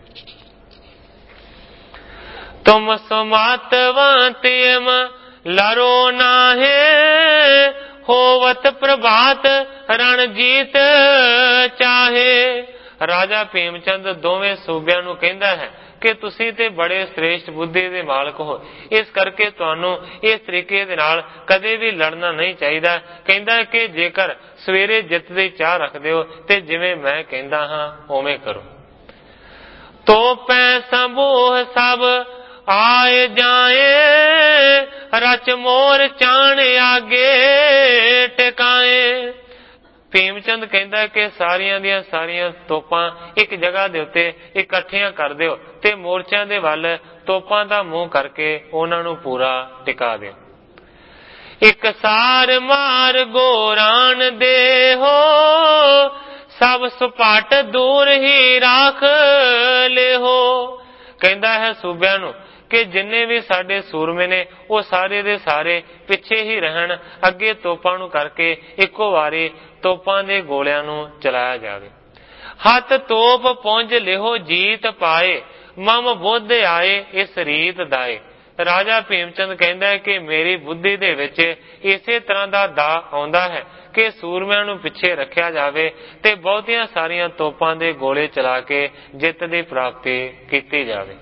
ਤੁਮ ਸਮਾਤਵੰਤਿਮ ਲਰੋ ਨਾਹੇ, ਹੋਵਤ ਪ੍ਰਭਾਤ ਰਣਜੀਤ ਚਾਹੇ। ਰਾਜਾ ਭੀਮ ਚੰਦ ਦੋਵੇਂ ਸੂਬਿਆਂ ਨੂੰ ਕਹਿੰਦਾ ਹੈ ਕਿ ਤੁਸੀਂ ਤੇ ਬੜੇ ਸ੍ਰੇਸ਼ਟ ਬੁੱਧੀ ਦੇ ਮਾਲਕ ਹੋ, ਇਸ ਕਰਕੇ ਤੁਹਾਨੂੰ ਇਸ ਤਰੀਕੇ ਦੇ ਨਾਲ ਕਦੇ ਵੀ ਲੜਨਾ ਨਹੀਂ ਚਾਹੀਦਾ। ਕਹਿੰਦਾ ਕਿ ਜੇਕਰ ਸਵੇਰੇ ਜਿੱਤ ਦੀ ਚਾਹ ਰੱਖਦੇ ਹੋ ਤੇ ਜਿਵੇਂ ਮੈਂ ਕਹਿੰਦਾ ਹਾਂ ਉਵੇਂ ਕਰੋ। ਤੋ ਪੈ ਸੰਭੂਹ ਸਭ ਆਏ ਜਾਏ, ਰਚ ਮੋਰ ਚਾਣ ਆਗੇ ਟਿਕਾਏ। ਭੀਮ ਚੰਦ ਕਹਿੰਦਾ ਕਿ ਸਾਰੀਆਂ ਦੀਆਂ ਸਾਰੀਆਂ ਤੋਪਾਂ ਇੱਕ ਜਗ੍ਹਾ ਦੇ ਉੱਤੇ ਇਕੱਠੀਆਂ ਕਰ ਦਿਓ ਤੇ ਮੋਰਚਿਆਂ ਦੇ ਵੱਲ ਤੋਪਾਂ ਦਾ ਮੂੰਹ ਕਰਕੇ ਉਹਨਾਂ ਨੂੰ ਪੂਰਾ ਟਿਕਾ ਦਿਓ। ਇੱਕ ਸਾਰ ਮਾਰ ਗੋਰਾਨ ਦੇ ਹੋ, ਸਭ ਸੁਪਾਟ ਦੂਰ ਹੀ ਰਾਖ ਲੈ ਹੋ। ਕਹਿੰਦਾ ਹੈ ਸੂਬਿਆਂ ਨੂੰ ਕਿ ਜਿੰਨੇ ਵੀ ਸਾਡੇ ਸੂਰਮੇ ਨੇ ਉਹ ਸਾਰੇ ਦੇ ਸਾਰੇ ਪਿੱਛੇ ਹੀ ਰਹਿਣ, ਅੱਗੇ ਤੋਪਾਂ ਨੂੰ ਕਰਕੇ ਇੱਕੋ ਵਾਰੀ ਤੋਪਾਂ ਦੇ ਗੋਲਿਆਂ ਨੂੰ ਚਲਾਇਆ ਜਾਵੇ। ਹੱਥ ਤੋਪ ਪੁੰਜ ਲਿਹੋ ਜੀਤ ਪਾਏ, ਮਮ ਬੁੱਧ ਆਏ ਇਸ ਰੀਤ ਦਾਏ। ਰਾਜਾ ਭੀਮਚੰਦ ਕਹਿੰਦਾ ਹੈ ਕਿ ਮੇਰੀ ਬੁੱਧੀ ਦੇ ਵਿੱਚ ਇਸੇ ਤਰ੍ਹਾਂ ਦਾ ਦਾ ਆਉਂਦਾ ਹੈ ਕਿ ਸੂਰਮਿਆਂ ਨੂੰ ਪਿੱਛੇ ਰੱਖਿਆ ਜਾਵੇ ਤੇ ਬਹੁਤੀਆਂ ਸਾਰੀਆਂ ਤੋਪਾਂ ਦੇ ਗੋਲੇ ਚਲਾ ਕੇ ਜਿੱਤ ਦੀ ਪ੍ਰਾਪਤੀ ਕੀਤੀ ਜਾਵੇ।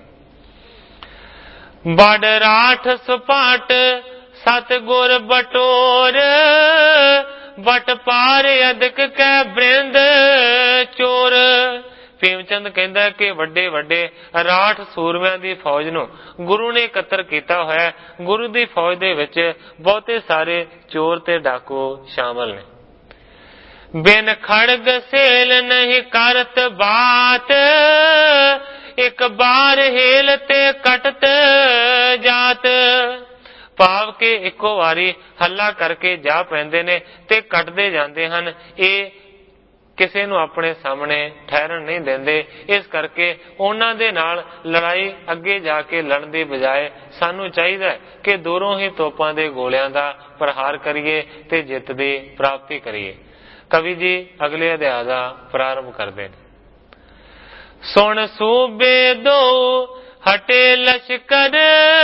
ਬੜ ਰਾਠ ਸੁਪਾਟ ਸਤਿਗੁਰ ਬਟੋਰ, ਬਟ ਪਾਰ ਅਦਕ ਕੈ ਬ੍ਰਿੰਦ ਚੋਰ। ਭੀਮਚੰਦ ਕਹਿੰਦਾ ਕਿ ਵੱਡੇ ਵੱਡੇ ਰਾਠ ਸੂਰਮਿਆਂ ਦੀ ਫੌਜ ਨੂੰ ਗੁਰੂ ਨੇ ਇਕੱਤਰ ਕੀਤਾ ਹੋਇਆ। ਗੁਰੂ ਦੀ ਫੌਜ ਦੇ ਵਿੱਚ ਬਹੁਤੇ ਸਾਰੇ ਚੋਰ ਤੇ ਡਾਕੂ ਸ਼ਾਮਲ ਨੇ। ਬਿਨ ਖੜਗ ਸੇਲ ਨਹੀਂ ਕਰਤ ਬਾਤ, ਇੱਕ ਬਾਰ ਹੇਲ ਤੇ ਕਟਤ ਜਾਤ। ਭਾਵ ਕਿ ਇੱਕੋ ਵਾਰੀ ਹੱਲਾ ਕਰਕੇ ਜਾ ਪੈਂਦੇ ਨੇ ਤੇ ਕੱਟਦੇ ਜਾਂਦੇ ਹਨ। ਇਹ ਕਿਸੇ ਨੂੰ ਆਪਣੇ ਸਾਹਮਣੇ ਠਹਿਰਨ ਨਹੀਂ ਦਿੰਦੇ। ਇਸ ਕਰਕੇ ਉਹਨਾਂ ਦੇ ਨਾਲ ਲੜਾਈ ਅੱਗੇ ਜਾ ਕੇ ਲੜਨ ਦੀ ਬਜਾਏ ਸਾਨੂੰ ਚਾਹੀਦਾ ਹੈ ਕਿ ਦੂਰੋਂ ਹੀ ਤੋਪਾਂ ਦੇ ਗੋਲਿਆਂ ਦਾ ਪ੍ਰਹਾਰ ਕਰੀਏ ਤੇ ਜਿੱਤ ਦੀ ਪ੍ਰਾਪਤੀ ਕਰੀਏ। ਕਵੀ ਜੀ ਅਗਲੇ ਅਧਿਆਇ ਦਾ ਪ੍ਰਾਰੰਭ ਕਰਦੇ ਨੇ। ਸੁਣ ਸੂਬੇ ਦੋ ਹਟੇ ਲਸ਼ਕਰ,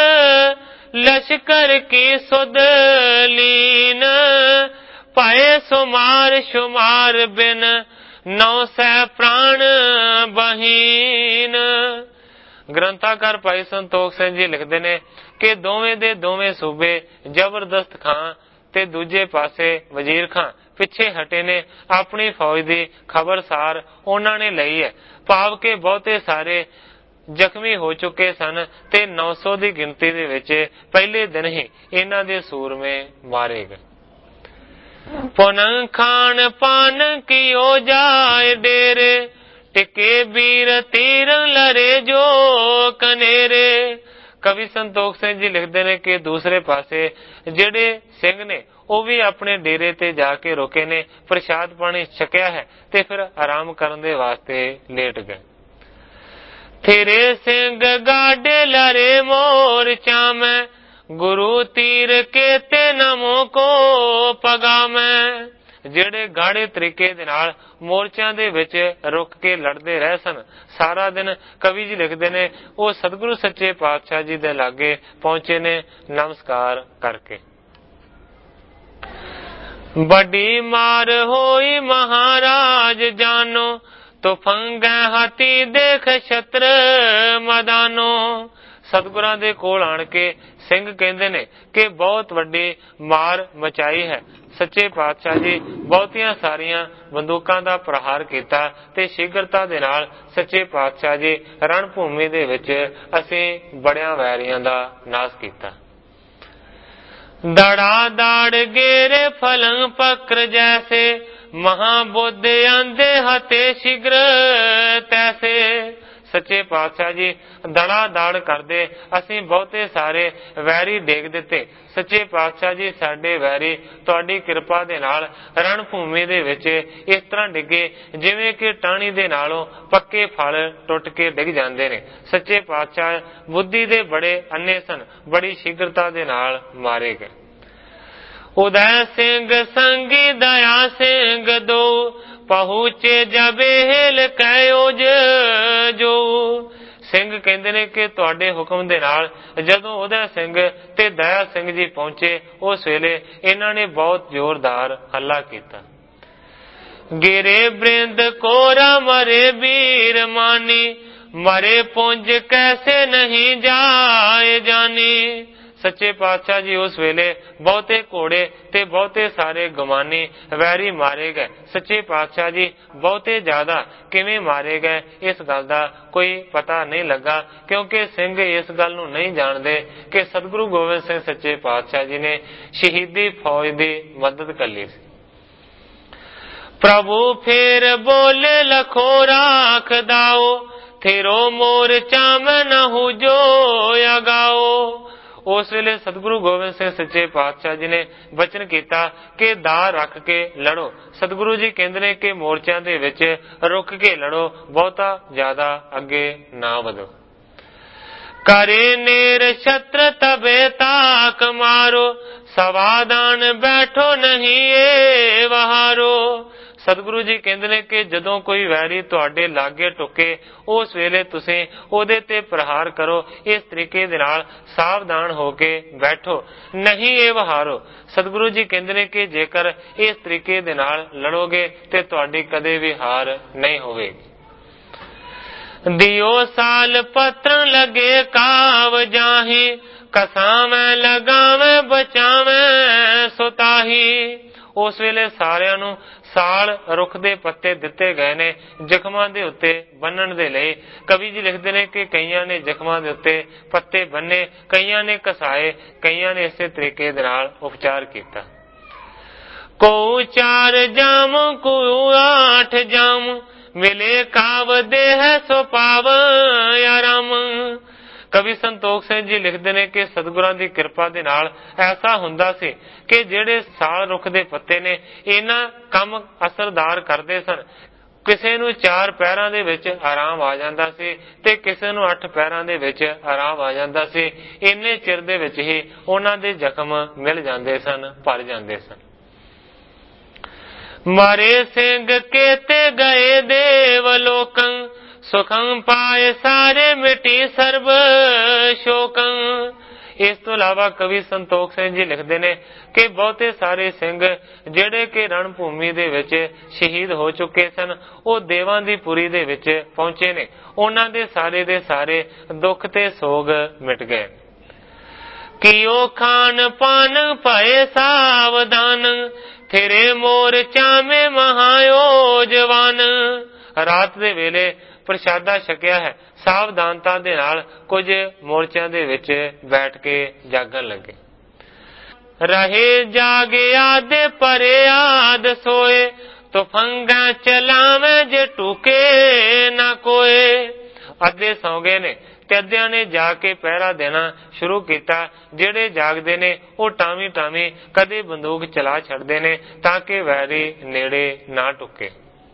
ਲਸ਼ਕਰ ਕੀ ਸੁਧ ਲੀਨ, ਪਾਏ ਸੁਮਾਰ ਸ਼ੁਮਾਰ ਬਿਨ 900 ਪ੍ਰਾਣ ਬਹੀਨ। ਗ੍ਰੰਥਾਕਾਰ ਭਾਈ ਸੰਤੋਖ ਸਿੰਘ ਜੀ ਲਿਖਦੇ ਨੇ ਕਿ ਦੋਵੇਂ ਦੇ ਦੋਵੇਂ ਸੂਬੇ ਜ਼ਬਰਦਸਤ ਖਾਂ ਤੇ ਦੂਜੇ ਪਾਸੇ ਵਜ਼ੀਰ ਖਾਂ ਪਿੱਛੇ ਹਟੇ ਨੇ। ਆਪਣੀ ਫੌਜ ਦੀ ਖਬਰਸਾਰ ਉਹਨਾਂ ਨੇ ਲਈ ਹੈ। ਭਾਵ ਕਿ ਬਹੁਤੇ ਸਾਰੇ ਜ਼ਖਮੀ ਹੋ ਚੁੱਕੇ ਸਨ ਤੇ 900 ਦੀ ਗਿਣਤੀ ਦੇ ਵਿੱਚ ਪਹਿਲੇ ਦਿਨ ਹੀ ਇਹਨਾਂ ਦੇ ਸੂਰਮੇ ਮਾਰੇ ਗਏ। ਪੁਨੰ ਖਾਨ ਪਾਨ ਕੀਓ ਜਾਏ ਡੇਰੇ, ਟਿਕੇ ਵੀਰ ਤੀਰਨ ਲਰੇ ਜੋ ਕਨੇਰੇ। ਕਵੀ ਸੰਤੋਖ ਸਿੰਘ ਜੀ ਲਿਖਦੇ ਨੇ ਕਿ ਦੂਸਰੇ ਪਾਸੇ ਜਿਹੜੇ ਸਿੰਘ ਨੇ ਉਹ ਵੀ ਆਪਣੇ ਡੇਰੇ ਤੇ ਜਾ ਕੇ ਰੁਕੇ ਨੇ, ਪ੍ਰਸ਼ਾਦ ਪਾਣੀ ਛਕਿਆ ਹੈ ਤੇ ਫਿਰ ਆਰਾਮ ਕਰਨ ਦੇ ਵਾਸਤੇ ਲੇਟ ਗਏ। ਥੇਰੇ ਸਿੰਘ ਗਾਡੇ ਲਰੇ ਮੋਰ ਚਾਮੈ, ਗੁਰੂ ਤੀਰ ਕੇਤੇ ਨਮੋ ਕੋ ਪਗਾਮੈ। ਜਿਹੜੇ ਗਾੜੇ ਤਰੀਕੇ ਦੇ ਨਾਲ ਮੋਰਚਿਆਂ ਦੇ ਵਿੱਚ ਰੁਕ ਕੇ ਲੜਦੇ ਰਹੇ ਸਨ, ਸਾਰਾ ਦਿਨ ਕਵੀ ਜੀ ਲਿਖਦੇ ਨੇ ਉਹ ਸਤਿਗੁਰੂ ਸੱਚੇ ਪਾਤਸ਼ਾਹ ਜੀ ਦੇ ਲਾਗੇ ਪਹੁੰਚੇ ਨੇ ਨਮਸਕਾਰ ਕਰਕੇ। ਵੱਡੀ ਮਾਰ ਹੋਈ ਮਹਾਰਾਜ ਜਾਨੋ, ਤੁਫੰਗੈ ਹਾਥੀ ਦੇਖ ਛਤਰ ਮਦਾਨੋ। ਸਤਿਗੁਰਾਂ ਦੇ ਕੋਲ ਆਣ ਕੇ ਸਿੰਘ ਕਹਿੰਦੇ ਨੇ ਕਿ ਬਹੁਤ ਵੱਡੀ ਮਾਰ ਮਚਾਈ ਹੈ। ਸੱਚੇ ਪਾਤਸ਼ਾਹ ਜੀ ਬਹੁਤੀਆਂ ਸਾਰੀਆਂ ਬੰਦੂਕਾਂ ਦਾ ਪ੍ਰਹਾਰ ਕੀਤਾ ਤੇ ਸ਼ੀਘਰਤਾ ਦੇ ਨਾਲ ਸੱਚੇ ਪਾਤਸ਼ਾਹ ਜੀ ਰਣ ਭੂਮੀ ਦੇ ਵਿੱਚ ਅਸੀਂ ਬੜਿਆਂ ਵੈਰੀਆਂ ਦਾ ਨਾਸ਼ ਕੀਤਾ। ਦੜਾ ਦਾੜ ਗੇਰੇ ਫਲੰ ਪਕਰ ਜੈਸੇ, ਮਹਾਬੁੱਧ ਆਂਦੇ ਹਤੇ ਸ਼ੀਘਰ ਤੈਸੇ। ਸੱਚੇ ਪਾਤਸ਼ਾਹ ਜੀ ਦੜਾ ਦਾੜ ਕਰਦੇ ਅਸੀਂ ਬਹੁਤੇ ਸਾਰੇ ਵੈਰੀ ਡੇਗ ਦਿੱਤੇ। ਸੱਚੇ ਪਾਤਸ਼ਾਹ ਜੀ ਸਾਡੇ ਵੈਰੀ ਤੁਹਾਡੀ ਕਿਰਪਾ ਦੇ ਨਾਲ ਰਣ ਭੂਮੀ ਦੇ ਵਿੱਚ ਇਸ ਤਰ੍ਹਾਂ ਡਿੱਗੇ ਜਿਵੇਂ ਕਿ ਟਾਹਣੀ ਦੇ ਨਾਲੋਂ ਪੱਕੇ ਫਲ ਟੁੱਟ ਕੇ ਡਿੱਗ ਜਾਂਦੇ ਨੇ। ਸੱਚੇ ਪਾਤਸ਼ਾਹ ਬੁੱਧੀ ਦੇ ਬੜੇ ਅੰਨੇ ਸਨ, ਬੜੀ ਸ਼ੀਘਰਤਾ ਦੇ ਨਾਲ ਮਾਰੇ ਗਏ। ਉਦੈ ਸਿੰਘ ਸੰਗੀ ਦਇਆ ਸਿੰਘ ਦੋ, ਪਹੁੰਚੇ ਜਬੇਲ ਕਹਿਓਜ ਜੋ। ਸਿੰਘ ਕਹਿੰਦੇ ਨੇ ਕਿ ਤੁਹਾਡੇ ਹੁਕਮ ਦੇ ਨਾਲ ਜਦੋਂ ਉਦੈ ਸਿੰਘ ਤੇ ਦਇਆ ਸਿੰਘ ਜੀ ਪਹੁੰਚੇ ਉਸ ਵੇਲੇ ਇਹਨਾਂ ਨੇ ਬਹੁਤ ਜ਼ੋਰਦਾਰ ਹੱਲਾ ਕੀਤਾ। ਗਿਰੇ ਬ੍ਰਿੰਦ ਕੋਰਾ ਮਰੇ ਵੀਰ ਮਾਨੀ, ਮਰੇ ਪੁੰਜ ਕੈਸੇ ਨਹੀਂ ਜਾਏ ਜਾਨੀ। ਸੱਚੇ ਪਾਤਸ਼ਾਹ ਜੀ ਉਸ ਵੇਲੇ ਬਹੁਤੇ ਘੋੜੇ ਤੇ ਬਹੁਤੇ ਸਾਰੇ ਗਮਾਨੀ ਵੈਰੀ ਮਾਰੇ ਗਏ। ਸੱਚੇ ਪਾਤਸ਼ਾਹ ਜੀ ਬਹੁਤੇ ਜ਼ਿਆਦਾ ਕਿਵੇਂ ਮਾਰੇ ਗਏ ਇਸ ਗੱਲ ਦਾ ਕੋਈ ਪਤਾ ਨਹੀਂ ਲੱਗਾ, ਕਿਉਂਕਿ ਸਿੰਘ ਇਸ ਗੱਲ ਨੂੰ ਨਹੀਂ ਜਾਣਦੇ ਕਿ ਸਤਿਗੁਰੂ ਗੋਬਿੰਦ ਸਿੰਘ ਸੱਚੇ ਪਾਤਸ਼ਾਹ ਜੀ ਨੇ ਸ਼ਹੀਦੀ ਫੌਜ ਦੀ ਮਦਦ ਕੱਲੀ ਸੀ। ਪ੍ਰਭੂ ਫੇਰ ਬੋਲੇ ਲਖੋ ਰਾਖ ਦਾਓ, ਥੇਰੋ ਮੋਰਚਾ ਮੈਂ ਨਹੁ ਜੋ ਅਗਾਓ। ਉਸ ਵੇਲੇ ਸਤਿਗੁਰੂ ਗੋਬਿੰਦ ਸਿੰਘ ਸੱਚੇ ਪਾਤਸ਼ਾਹ ਜੀ ਨੇ ਬਚਨ ਕੀਤਾ ਕਿ ਦਾ ਰੱਖ ਕੇ ਲੜੋ। ਸਤਿਗੁਰੂ ਜੀ ਕਹਿੰਦੇ ਨੇ ਕਿ ਮੋਰਚਿਆਂ ਦੇ ਵਿੱਚ ਰੁਕ ਕੇ ਲੜੋ, ਬਹੁਤਾ ਜ਼ਿਆਦਾ ਅੱਗੇ ਨਾ ਵਧੋ। ਕਰੇ ਨੇਰ ਛਤਰ ਤਬੇ ਤਾਕ ਮਾਰੋ, ਸਵਾਦਾਨ ਬੈਠੋ ਨਹੀਂ ਏ ਵਹਾਰੋ। ਸਤਿਗੁਰੂ ਜੀ ਕਹਿੰਦੇ ਨੇ ਕਿ ਜਦੋਂ ਕੋਈ ਵੈਰੀ ਤੁਹਾਡੇ ਲਾਗੇ ਟੁਕੇ, ਉਸ ਵੇਲੇ ਤੁਸੀਂ ਉਹਦੇ ਤੇ ਪ੍ਰਹਾਰ ਕਰੋ। ਇਸ ਤਰੀਕੇ ਦੇ ਨਾਲ ਸਾਵਧਾਨ ਹੋ ਕੇ ਬੈਠੋ, ਨਹੀਂ ਇਹ ਵਹਾਰੋ। ਸਤਿਗੁਰੂ ਜੀ ਕਹਿੰਦੇ ਨੇ ਕਿ ਜੇਕਰ ਇਸ ਤਰੀਕੇ ਦੇ ਨਾਲ ਲੜੋਗੇ ਤੇ ਤੁਹਾਡੀ ਕਦੇ ਵੀ ਹਾਰ ਨਹੀਂ ਹੋਵੇਗੀ। ਦਿਓ ਸਾਲ ਪਤਰ ਲਗੇ ਕਾਵ ਜਾਹੀ, ਕਸਾਵੇਂ ਲਗਾਵੇਂ ਬਚਾਵੇਂ ਸੁਤਾਹੀ। ਉਸ ਵੇਲੇ ਸਾਰਿਆਂ ਨੂੰ ਸਾਲ ਰੁੱਖ ਦੇ ਪੱਤੇ ਦਿੱਤੇ ਗਏ ਨੇ ਜ਼ਖਮਾਂ ਦੇ ਉੱਤੇ ਬੰਨਣ ਦੇ ਲਈ। ਕਵੀ ਜੀ ਲਿਖਦੇ ਨੇ ਕਿ ਕਈਆਂ ਨੇ ਜ਼ਖਮਾਂ ਦੇ ਉੱਤੇ ਪੱਤੇ ਬੰਨੇ, ਕਈਆਂ ਨੇ ਘਸਾਏ, ਕਈਆਂ ਨੇ ਇਸੇ ਤਰੀਕੇ ਦੇ ਨਾਲ ਉਪਚਾਰ ਕੀਤਾ। ਕੋ 4 ਜਾਮ ਕੋ 8 ਜਾਮ, ਮਿਲੇ ਕਾਵ ਦੇਹ ਸੋ ਪਾਵ ਆਰਾਮ। ਕਵੀ ਸੰਤੋਖ ਸਿੰਘ ਜੀ ਲਿਖਦੇ ਨੇ ਕਿ ਸਤਿਗੁਰਾਂ ਦੀ ਕਿਰਪਾ ਦੇ ਨਾਲ ਐਸਾ ਹੁੰਦਾ ਸੀ ਕਿ ਜਿਹੜੇ ਸਾਲ ਰੁੱਖ ਦੇ ਪੱਤੇ ਨੇ ਇਹਨਾਂ ਕੰਮ ਅਸਰਦਾਰ ਕਰਦੇ ਸਨ। ਕਿਸੇ ਨੂੰ 4 ਪੈਰਾਂ ਦੇ ਵਿੱਚ ਆਰਾਮ ਆ ਜਾਂਦਾ ਸੀ ਤੇ ਕਿਸੇ ਨੂੰ 8 ਪੈਰਾਂ ਦੇ ਵਿੱਚ ਆਰਾਮ ਆ ਜਾਂਦਾ ਸੀ। ਇੰਨੇ ਚਿਰ ਦੇ ਵਿੱਚ ਹੀ ਉਹਨਾਂ ਦੇ ਜ਼ਖਮ ਮਿਲ ਜਾਂਦੇ ਸਨ, ਭਰ ਜਾਂਦੇ ਸਨ। ਮਾਰੇ ਸਿੰਘ ਕੇਤੇ ਗਏ ਦੇਵ ਲੋਕੰ, ਸੁਖੰ ਪਾਏ ਸਾਰੇ ਮਿਟੀ ਸਰਬ ਸ਼ੋਕੰ। ਇਸ ਤੋਂ ਇਲਾਵਾ ਕਵੀ ਸੰਤੋਖ ਸਿੰਘ ਜੀ ਲਿਖਦੇ ਨੇ ਕਿ ਬਹੁਤੇ ਸਾਰੇ ਸਿੰਘ ਜਿਹੜੇ ਕਿ ਰਣ ਭੂਮੀ ਦੇ ਵਿੱਚ ਸ਼ਹੀਦ ਹੋ ਚੁੱਕੇ ਸਨ, ਉਹ ਦੇਵਾਂ ਦੀ ਪੁਰੀ ਦੇ ਵਿੱਚ ਪਹੁੰਚੇ ਨੇ। ਉਹਨਾਂ ਦੇ ਸਾਰੇ ਦੁੱਖ ਤੇ ਸੋਗ ਮਿਟ ਗਏ। ਕੀਓ ਖਾਨ ਪਾਨ ਭਏ ਸਾਵਧਾਨ, ਫਿਰੇ ਮੋਰ ਚਾਮੇ ਮਹਾਯੋ ਜਵਾਨ। ਰਾਤ ਦੇ ਵੇਲੇ ਪ੍ਰਸ਼ਾਦਾ ਛਕਿਆ ਹੈ, ਸਾਵਧਾਨਤਾ ਦੇ ਨਾਲ ਕੁਝ ਮੋਰਚਿਆਂ ਦੇ ਵਿੱਚ ਬੈਠ ਕੇ ਜਾਗਣ ਲੱਗੇ। ਰਹੇ ਜਾਗੇ ਆਦੇ ਪਰੇ ਆਦ ਸੋਏ, ਤੁਫੰਗਾ ਚਲਾਵੇਂ ਜੇ ਟੁਕੇ ਨਾ ਕੋਏ। ਅੱਧੇ ਸੌ ਗਏ ਨੇ ਤੇ ਅੱਧਿਆਂ ਨੇ ਜਾ ਕੇ ਪਹਿਰਾ ਦੇਣਾ ਸ਼ੁਰੂ ਕੀਤਾ। ਜਿਹੜੇ ਜਾਗਦੇ ਨੇ ਉਹ ਟਾਵੀਂ ਟਾਵੀਂ ਕਦੇ ਬੰਦੂਕ ਚਲਾ ਛੱਡਦੇ ਨੇ ਤਾਂ ਕਿ ਵੈਰੀ ਨੇੜੇ ਨਾ ਟੁਕੇ।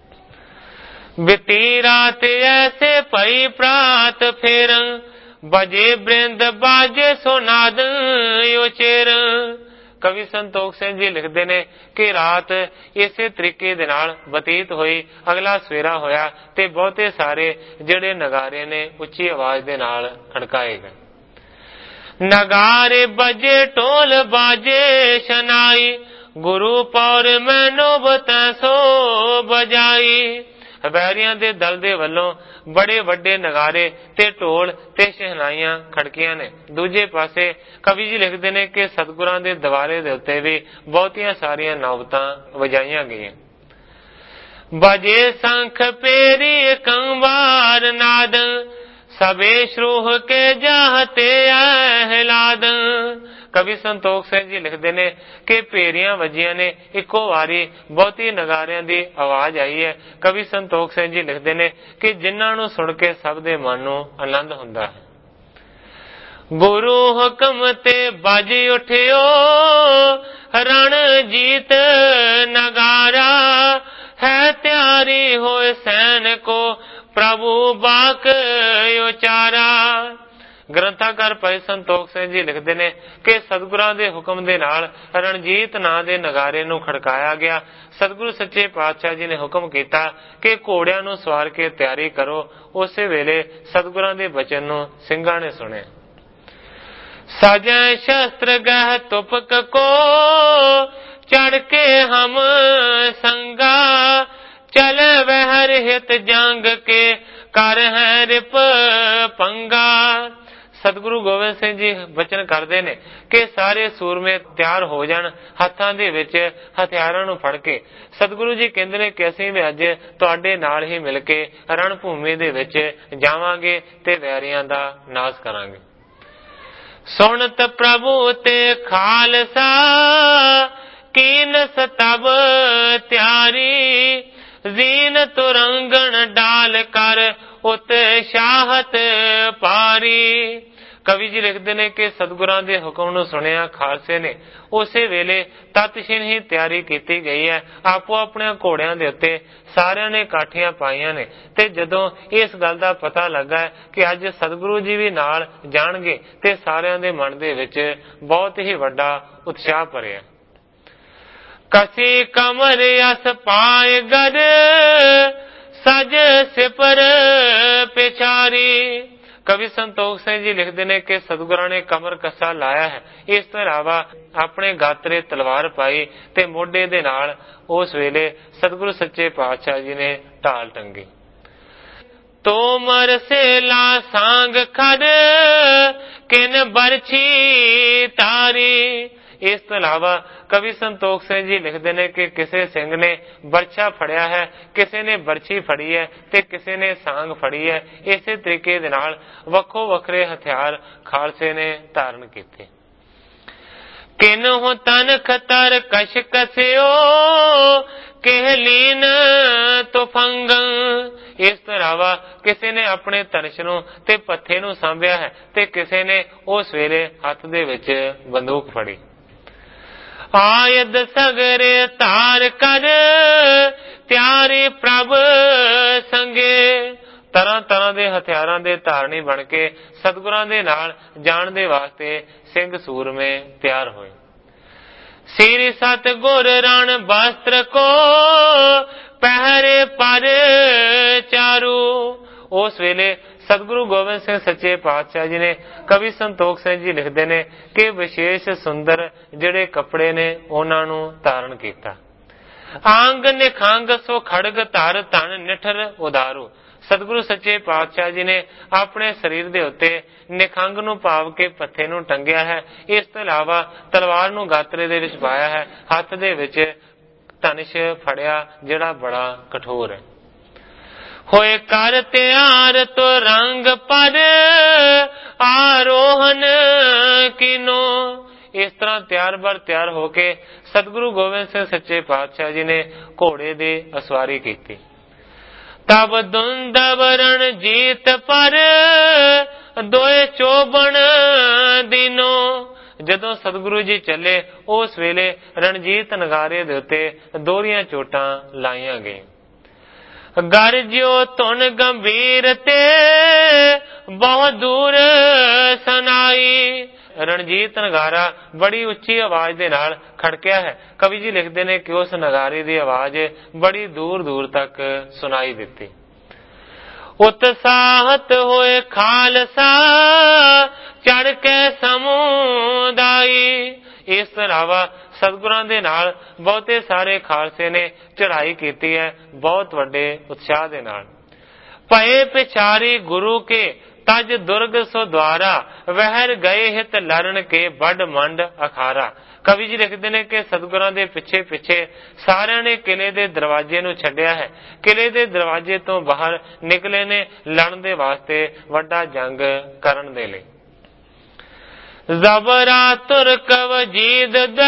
ਬਿਤੀ ਰਾਤ ਐਸੇ ਭਈ ਪ੍ਰਾਤ ਫੇਰ, ਬਜੇ ਬ੍ਰਿੰਦ ਬਾਜੇ ਸੁਨਾਦ ਉਚੇਰ। ਕਵੀ ਸੰਤੋਖ ਸਿੰਘ ਜੀ ਲਿਖਦੇ ਨੇ ਕਿ ਰਾਤ ਇਸੇ ਤਰੀਕੇ ਦੇ ਨਾਲ ਬਤੀਤ ਹੋਈ। ਅਗਲਾ ਸਵੇਰਾ ਹੋਇਆ ਤੇ ਬਹੁਤੇ ਸਾਰੇ ਜਿਹੜੇ ਨਗਾਰੇ ਨੇ ਉੱਚੀ ਆਵਾਜ਼ ਦੇ ਨਾਲ ਖੜਕਾਏ ਗਏ। ਨਗਾਰੇ ਬਜੇ ਢੋਲ ਬਾਜੇ ਸ਼ਨਾਈ, ਗੁਰੂ ਪੌਰ ਮੈਨੋ ਬਤੈ ਸੋ ਬਜਾਈ। ਵੈਰੀਆਂ ਦੇ ਦਲ ਦੇ ਵੱਲੋਂ ਬੜੇ ਵੱਡੇ ਨਗਾਰੇ ਤੇ ਢੋਲ ਤੇ ਸ਼ਹਿਨਾਈਆਂ ਖੜਕੀਆਂ ਨੇ। ਦੂਜੇ ਪਾਸੇ ਕਵੀ ਜੀ ਲਿਖਦੇ ਨੇ ਕਿ ਸਤਿਗੁਰਾਂ ਦੇ ਦਵਾਰੇ ਦੇ ਉੱਤੇ ਵੀ ਬਹੁਤੀਆਂ ਸਾਰੀਆਂ ਨੌਬਤਾਂ ਵਜਾਈਆਂ ਗਈਆਂ। ਬਜੇ ਸੰਖ ਪੇਰੀ ਕੰਵਾਰ ਨਾਦ, ਸਭੇ ਸ਼ਰੂਹ ਕੇ ਜਾਹਤੇ ਅਹਿਲਾਦ। ਕਵੀ ਸੰਤੋਖ ਸਿੰਘ ਜੀ ਲਿਖਦੇ ਨੇ ਕਿ ਭੇਰੀਆਂ ਵੱਜੀਆਂ ਨੇ, ਇੱਕੋ ਵਾਰੀ ਬਹੁਤੀ ਨਗਾਰਿਆਂ ਦੀ ਆਵਾਜ਼ ਆਈ ਹੈ। ਕਵੀ ਸੰਤੋਖ ਸਿੰਘ ਜੀ ਲਿਖਦੇ ਨੇ ਕਿ ਜਿਨ੍ਹਾਂ ਨੂੰ ਸੁਣ ਕੇ ਸਭ ਦੇ ਮਨ ਨੂੰ ਆਨੰਦ ਹੁੰਦਾ ਹੈ। ਗੁਰੂ ਹੁਕਮ ਤੇ ਵੱਜ ਉਠਿਓ, ਰਣ ਜੀਤ ਨਗਾਰਾ, ਹੈ ਤਿਆਰੀ ਹੋਏ ਸੈਨ ਕੋ, ਪ੍ਰਭੂ ਬਾਕ ਉਚਾਰਾ। ਗ੍ਰੰਥਾਕਾਰ ਭਾਈ ਸੰਤੋਖ ਸਿੰਘ ਜੀ ਲਿਖਦੇ ਨੇ ਕਿ ਸਤਿਗੁਰਾਂ ਦੇ ਹੁਕਮ ਦੇ ਨਾਲ ਰਣਜੀਤ ਨਾਂ ਦੇ ਨਗਾਰੇ ਨੂੰ ਖੜਕਾਇਆ ਗਿਆ। ਸਤਿਗੁਰੂ ਸੱਚੇ ਪਾਤਸ਼ਾਹ ਜੀ ਨੇ ਹੁਕਮ ਕੀਤਾ ਕਿ ਘੋੜਿਆਂ ਨੂੰ ਸਵਾਰ ਕੇ ਤਿਆਰੀ ਕਰੋ। ਉਸੇ ਵੇਲੇ ਸਤਿਗੁਰਾਂ ਦੇ ਬਚਨ ਨੂੰ ਸਿੰਘਾਂ ਨੇ ਸੁਣਿਆ। ਸਾਜੈ ਸ਼ਸਤਰ ਗਹਿ ਤੁਪਕ ਕੋ, ਚੜ ਕੇ ਹਮ ਸੰਗਾ, ਚਲੇ ਵਹਿਰ ਹਿਤ ਜੰਗ ਕੇ, ਕਰ ਹੈ ਰਿਪ ਪੰਗਾ। ਸਤਿਗੁਰੂ ਗੋਬਿੰਦ ਸਿੰਘ ਜੀ ਬਚਨ ਕਰਦੇ ਨੇ ਕਿ ਸਾਰੇ ਸੂਰਮੇ ਤਿਆਰ ਹੋ ਜਾਣ ਹੱਥਾਂ ਦੇ ਵਿੱਚ ਹਥਿਆਰਾਂ ਨੂੰ ਫੜ ਕੇ। ਸਤਿਗੁਰੂ ਜੀ ਕਹਿੰਦੇ ਨੇ ਕਿ ਅਸੀਂ ਵੀ ਅੱਜ ਤੁਹਾਡੇ ਨਾਲ ਹੀ ਮਿਲ ਕੇ ਰਣ ਭੂਮੀ ਦੇ ਵਿੱਚ ਜਾਵਾਂਗੇ ਤੇ ਵੈਰੀਆਂ ਦਾ ਨਾਸ਼ ਕਰਾਂਗੇ। ਸੁਣਤ ਪ੍ਰਭੂ ਤੇ ਖਾਲਸਾ, ਕੀਨ ਸਤਬ ਤਿਆਰੀ, ਜ਼ੀਨ ਤੁਰੰਗਣ ਡਾਲ ਕਰ, ਉਤਸ਼ਾਹਤ ਪਾਰੀ। ਕਵੀ ਜੀ ਲਿਖਦੇ ਨੇ ਕਿ ਸਤਿਗੁਰਾਂ ਦੇ ਹੁਕਮ ਨੂੰ ਸੁਣਿਆ ਖਾਲਸੇ ਨੇ, ਉਸੇ ਵੇਲੇ ਤਤਸ਼ੀਨ ਹੀ ਤਿਆਰੀ ਕੀਤੀ ਗਈ ਹੈ। ਆਪੋ ਆਪਣੇ ਘੋੜਿਆਂ ਦੇ ਉੱਤੇ ਸਾਰਿਆਂ ਨੇ ਕਾਠੀਆਂ ਪਾਈਆਂ ਨੇ ਤੇ ਜਦੋਂ ਇਸ ਗੱਲ ਦਾ ਪਤਾ ਲੱਗਾ ਕਿ ਅੱਜ ਸਤਿਗੁਰੂ ਜੀ ਵੀ ਨਾਲ ਜਾਣਗੇ ਤੇ ਸਾਰਿਆਂ ਦੇ ਮਨ ਦੇ ਵਿੱਚ ਬਹੁਤ ਹੀ ਵੱਡਾ ਉਤਸ਼ਾਹ ਭਰਿਆ। कसी कमर यस पाए गर सज सिपर पिछारी। कवि संतोख सिंह जी लिखते ने कि सतगुਰਾਂ ने कमर कसा लाया है। इस तो इलावा अपने गात्रे तलवार पाई ते मोढे दे नाल उस वेले सतगुरु सच्चे पातशाह जी ने ढाल टंगी। तोमर से ला सांग खड़ किन बरछी तारी। इस तो इलावा कवि संतोख सिंह जी लिखते ने कि किसी सिंह ने बरछा फड़िया है, किसी ने बरछी फड़ी है ते किसी ने सांग फड़ी है। इसे तरीके दे नाल वक्खो वखरे हथियार खालसे ने धारण किए। किन्हु तन खतर कश कस्यो कहलीन तुफंग। इस तो इलावा किसी ने अपने धनुष नूं ते पत्थे नूं सांभिया है ते किसी ने उस वेले हथ दे विच बंदूक फड़ी। आयद सगरे तार कर त्यारी प्रभ संगे। तरह तरह दे हथियारां दे धारणी बन के सतगुਰਾਂ दे नाल जाण दे वास्ते सिंह सूरमे तैयार होए। सिर सतगुर रण वस्त्र को पहरे पर चारू। उस वेले सतगुरु गोबिंद सिंह सच्चे पातशाह जी ने कवि संतोख सिंह जी लिखते ने कि विशेष सुंदर जिहड़े कपड़े ने उन्हां नूं धारण कीता। आंग निखंग सो खड़ग धर धन निठर उदारू। सतगुरु सच्चे पातशाह जी ने अपने शरीर दे उत्ते निखंग नूं पाव के पत्थे नूं टंगिया है। इस तो इलावा तलवार नूं गात्रे दे विच पाया है, हथ दे विच धनुष फड़िया जिहड़ा बड़ा कठोर है। होए कर तैयार तो रंग पर आरोहन कीनो। इस तरह तैयार बर तैयार होके सतगुरु गोबिंद सिंह सच्चे पातशाह जी ने घोड़े दी असवारी की। तब दुंदब रणजीत पर दोए चौबन दिनों। जदों सतगुरु जी चले उस वेले रणजीत नगारे दे उत्ते दोहरियां चोटां लाईयां गईयां। गरजो तुन गंभीर ते बहुत दूर सुनाई। रणजीत नगारा बड़ी उच्ची आवाज दे नाल खड़किया है। कवि जी लिखते ने कि उस नगारे की आवाज बड़ी दूर दूर तक सुनाई देती। उत्साहत होए खालसा चढ़ के समुदाई। इस अलावा सतगुਰਾਂ ਦੇ ਨਾਲ ਬਹੁਤੇ ਸਾਰੇ ਖਾਲਸੇ ਨੇ ਚੜਾਈ ਕੀਤੀ है बहुत ਵੱਡੇ उत्साह ਦੇ ਨਾਲ। ਭਏ ਪਿਛਾਰੀ गुरु के तज दुर्ग सो द्वारा वहर गए हित लरण के बड़ मंड अखारा। कवि जी लिखते हैं कि सतगुਰਾਂ ਦੇ ਪਿੱਛੇ ਪਿੱਛੇ ਸਾਰਿਆਂ ਨੇ ਕਿਲੇ ਦੇ ਦਰਵਾਜ਼ੇ ਨੂੰ ਛੱਡਿਆ ਹੈ। ਕਿਲੇ ਦੇ ਦਰਵਾਜ਼ੇ ਤੋਂ ਬਾਹਰ ਨਿਕਲੇ ਨੇ ਲੜਨ ਦੇ ਵਾਸਤੇ ਵੱਡਾ ਜੰਗ ਕਰਨ ਦੇ ਲਈ। जबरा तुर्क वजीद दे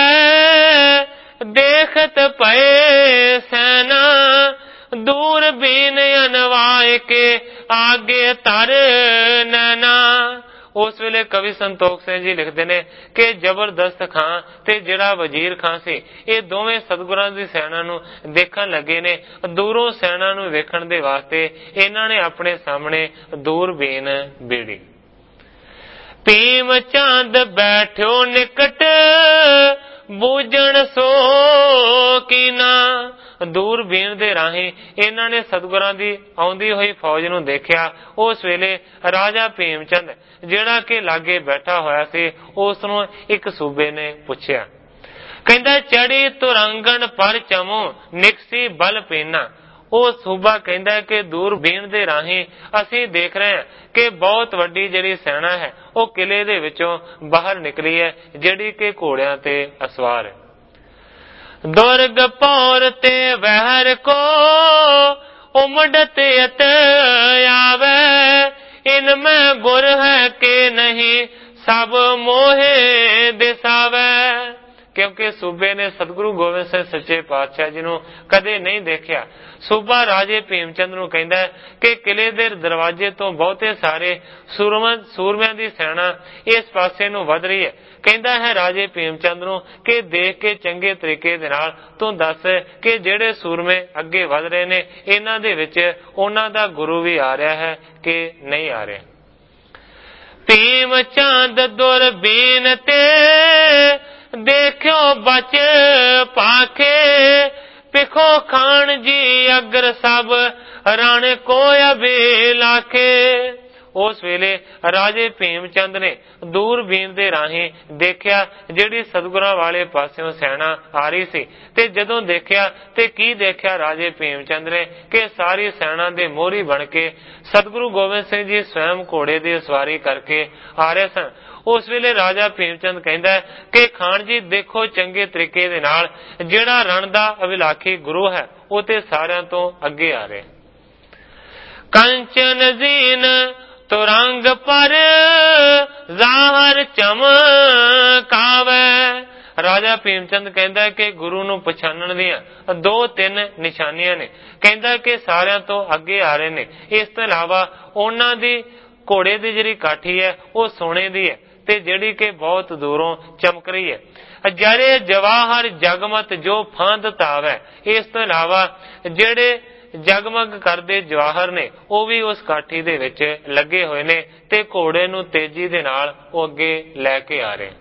देखत पए सेना दूर बीन अनवाए के आगे तर नैना। उस वेले कवि संतोख सिंह जी लिखते ने कि जबरदस्त खां ते जिहड़ा वजीर खां सी ये दोवें सतगुਰਾਂ दी सैना नूं देखण लगे ने। दूरों सैना नूं वेखण दे वास्ते इन्हां ने अपने सामने दूरबीन बेड़ी। भीम चंद बैठो निकट बूझण सो कीना। दूरबीन दे राही इन्हां ने सतगुਰਾਂ दी आउंदी होई फौज नूं देखिया। उस वेले राजा भीम चंद जिहड़ा कि लागे बैठा होया सी उस नूं एक सूबे ने पुछया। कहंदा चढ़ी तुरंगन पर चमो निकसी बल पीना। ਉਹ ਸੂਬਾ ਕਹਿੰਦਾ ਕਿ ਦੂਰਬੀਨ ਦੇ ਰਾਹੀਂ ਅਸੀਂ ਦੇਖ ਰਹੇ ਹਾਂ ਕਿ ਬਹੁਤ ਵੱਡੀ ਜਿਹੜੀ ਸੈਨਾ ਹੈ ਉਹ ਕਿਲੇ ਦੇ ਵਿੱਚੋਂ ਬਾਹਰ ਨਿਕਲੀ ਹੈ ਜਿਹੜੀ ਕਿ ਘੋੜਿਆਂ ਤੇ ਅਸਵਾਰ ਹੈ। ਦੁਰਗ ਪੌਰ ਤੇ ਵਹਿਰ ਕੋ ਉਮੜਤ ਅਤ ਆਵੇ ਇਨਮੇ ਗੁਰ ਹੈ ਕਿ ਨਹੀਂ ਸਭ ਮੋਹੇ ਦਿਸਾਵੇ। क्योंकि सूबे ने सतगुरु गोबिंद सिंह सच्चे पातशाह जी नूं कदे नहीं देखिया। सूबा राजे भीमचंद नूं कहंदा है कि किले दे दरवाजे तो बहुते सारे सूरमिਆਂ ਦੀ सैना इस पासे नूं वध रही है। कहंदा है राजे भीमचंद नूं कि देख के चंगे तरीके दे नाल तूं दस कि ਜਿਹੜੇ सूरमे ਅੱਗੇ वध रहे ने इन्हां दे विच उन्हां दा गुरु भी आ रहा है कि नहीं आ रहा। भीम चंद दुरबीन ते देखो बच पाखे, पिखो खान जी अगर सब रण को अबे लाखे। उस वेले राजे भीम चंद ने दूरबीन दे राही देखिया जिहड़ी सतगुरां वाले पासियों सैना आ रही सी, ते जदों देखिया ते की देखिया राजे भीम चंद ने कि सारी सैना दे मोहरी बन के सतगुरु गोबिंद सिंह जी स्वयं घोड़े की सवारी करके आ रहे सन। उस वेले राजा भीम चंद कहंदा है कि खान जी देखो चंगे तरीके दे नाल जिहड़ा रण दा अभिलाखी गुरु है वो ते सारियां तो अगे आ रहे। कंचन जीन तुरंग पर ਜ਼ਾਹਰ ਚਮਕਾਵੇ। राजा भीमचंद कहता है कि गुरु नूं पछाणन दियां दो तीन निशानियां ने। कहता कि सारियां तो अगे आ रहे ने। इस तो इलावा उन्हां दी घोड़े दी जिहड़ी काठी है वो सोने दी है ते जिहड़ी कि बहुत दूरों चमक रही है। जरे जवाहर जगमत जो फांद तावे। इस तो इलावा जिहड़े जगमग करदे जवाहर ने वो भी उस काठी दे विच लगे हुए ने ते घोड़े नूं तेजी दे नाल वो अगे लैके आ रहे।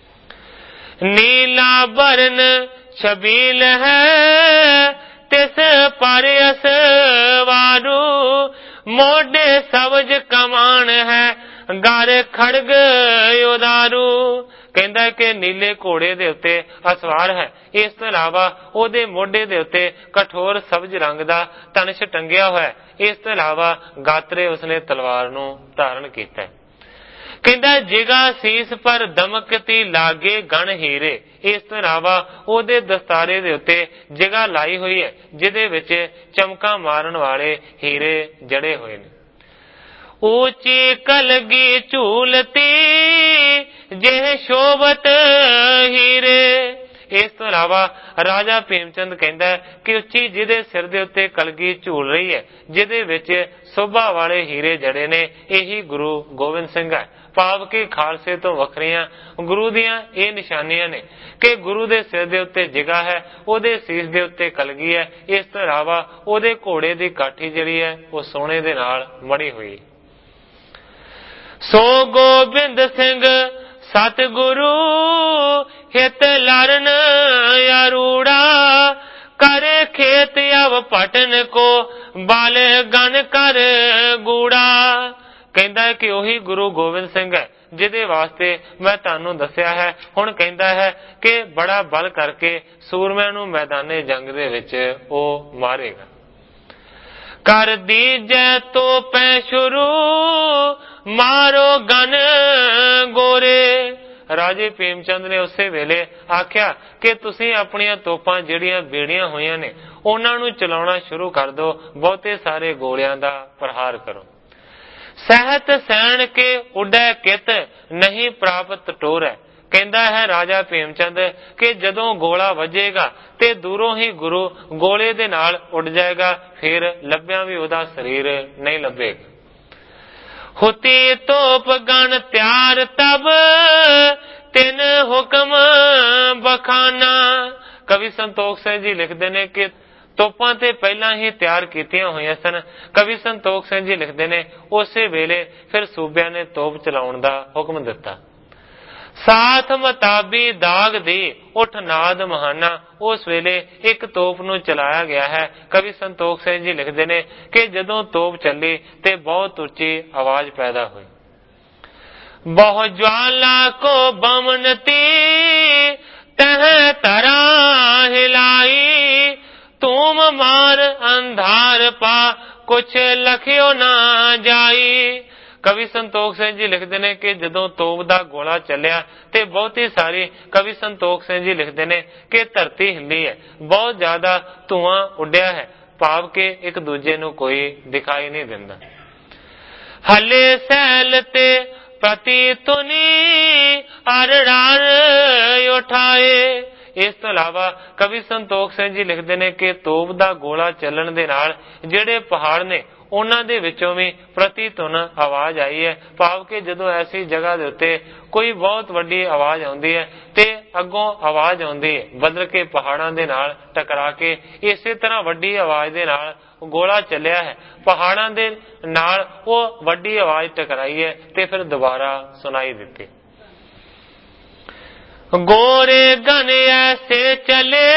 नीला बरन छबील है तिस पर असवारू, मोढे सवज कमान है घर खड़ग उदारू। कहता है कि नीले घोड़े दे उत्ते असवार है। इस तो इलावा ओदे मोढे दे उत्ते कठोर सब्ज रंग दा तनश टंगिया हुआ है। इस तो इलावा गात्रे उसने तलवार नूं धारण कीता है। कहता जिगा सीस पर दमकती लागे गण हीरे। इस तो इलावा ओदे दस्तारे दे उत्ते जिगा लाई हुई है जिदे विच चमका मारन वाले हीरे जड़े हुए ने। ऊंची कलगी झूलती जेह शोभत हीरे। इस तो इलावा राजा भीमचंद कहता है कि उच्ची जिदे सिर दे उत्ते कलगी झूल रही है जिदे विच शोभा वाले हीरे जड़े ने, यही गुरु गोबिंद सिंह है। भाव के खालसे तो वखरियां गुरु दियां ये निशानियां ने कि गुरु दे सिर दे उत्ते जिगा है, ओदे सीस दे उत्ते कलगी है। इस तो इलावा ओदे घोड़े दी काठी जिहड़ी है वो सोने दे नाल मड़ी हुई। सो गोबिंद सिंह सतगुरु हित लरन अरूड़ा, करे खेत अव पटन को बाल गन कर गूड़ा। कहता है कि वही गुरु गोबिंद सिंह है जिदे वास्ते मैं तानू दसिया है। हुण कहता है कि बड़ा बल करके सूरमिਆਂ ਨੂੰ मैदाने जंग दे विच वो मारेगा। कर दीजै तो पै शुरू मारो गन गोरे। राजे भीमचंद ने उसे वेले आख्या कि तुसी अपनियां तोपां जिहड़ियां बेड़ियां होईयां ने उन्हां नूं चलाउणा शुरू कर दो, बहुते सारे गोलियां दा प्रहार करो। सहत सैन के उडै कित नहीं प्राप्त टोर है। कहता है राजा भीमचंद कि जदों गोला वजेगा ते दूरों ही गुरु गोले दे नाल उड़ जाएगा, फिर लभ्या भी उहदा शरीर नहीं लभेगा। हुती तोप गण त्यार तब तिन हुक्म बखाना। कवि संतोख सिंह जी लिखते ने कि तोपां ते पहला ही तैयार कीतियां होईयां सन। कवि संतोख सिंह जी लिखते ने उसे वेले फिर सूबिया ने तोप चलाउण दा हुक्म दिता। साथ मताबी दाग दी उठ नाद महाना। उस वेले एक तोप नूं चलाया गया है। कवि संतोख सिंह जी लिखते ने कि जदों तोप चली ते बहुत उच्ची आवाज पैदा हुई। बहु ज्वाला को बमनती तह तरा हिलाई, तुम मार अंधार पा कुछ लखियो ना जाई। कवि संतोख सिंह जी लिखते ने कि जदों तोप दा गोला चलिया ते बहुत ही सारी, कवि संतोख सिंह जी लिखते ने कि धरती हिली है, बहुत ज्यादा धुआं उड्या है, भाव के एक दूजे नूं कोई दिखाई नहीं दिंदा। हले सैल ते प्रति तुनी अरड़ार उठाए। इस तो इलावा कवि संतोख सिंह जी लिखते ने कि तोप दा गोला चलन दे नाल जिहड़े पहाड़ ने उन्हां दे विचों भी प्रति धुन आवाज आई है। भाव के जदों ऐसी जगह दे उत्ते कोई बहुत वड्डी आवाज आउंदी है ते अगों आवाज आउंदी है बदल के पहाड़ां दे नाल टकरा के, इसे तरह वड्डी आवाज दे नाल गोला चलिया है, पहाड़ां दे नाल वो वड्डी आवाज टकराई है ते फिर दोबारा सुनाई दित्ती। गोरे गन ऐसे चले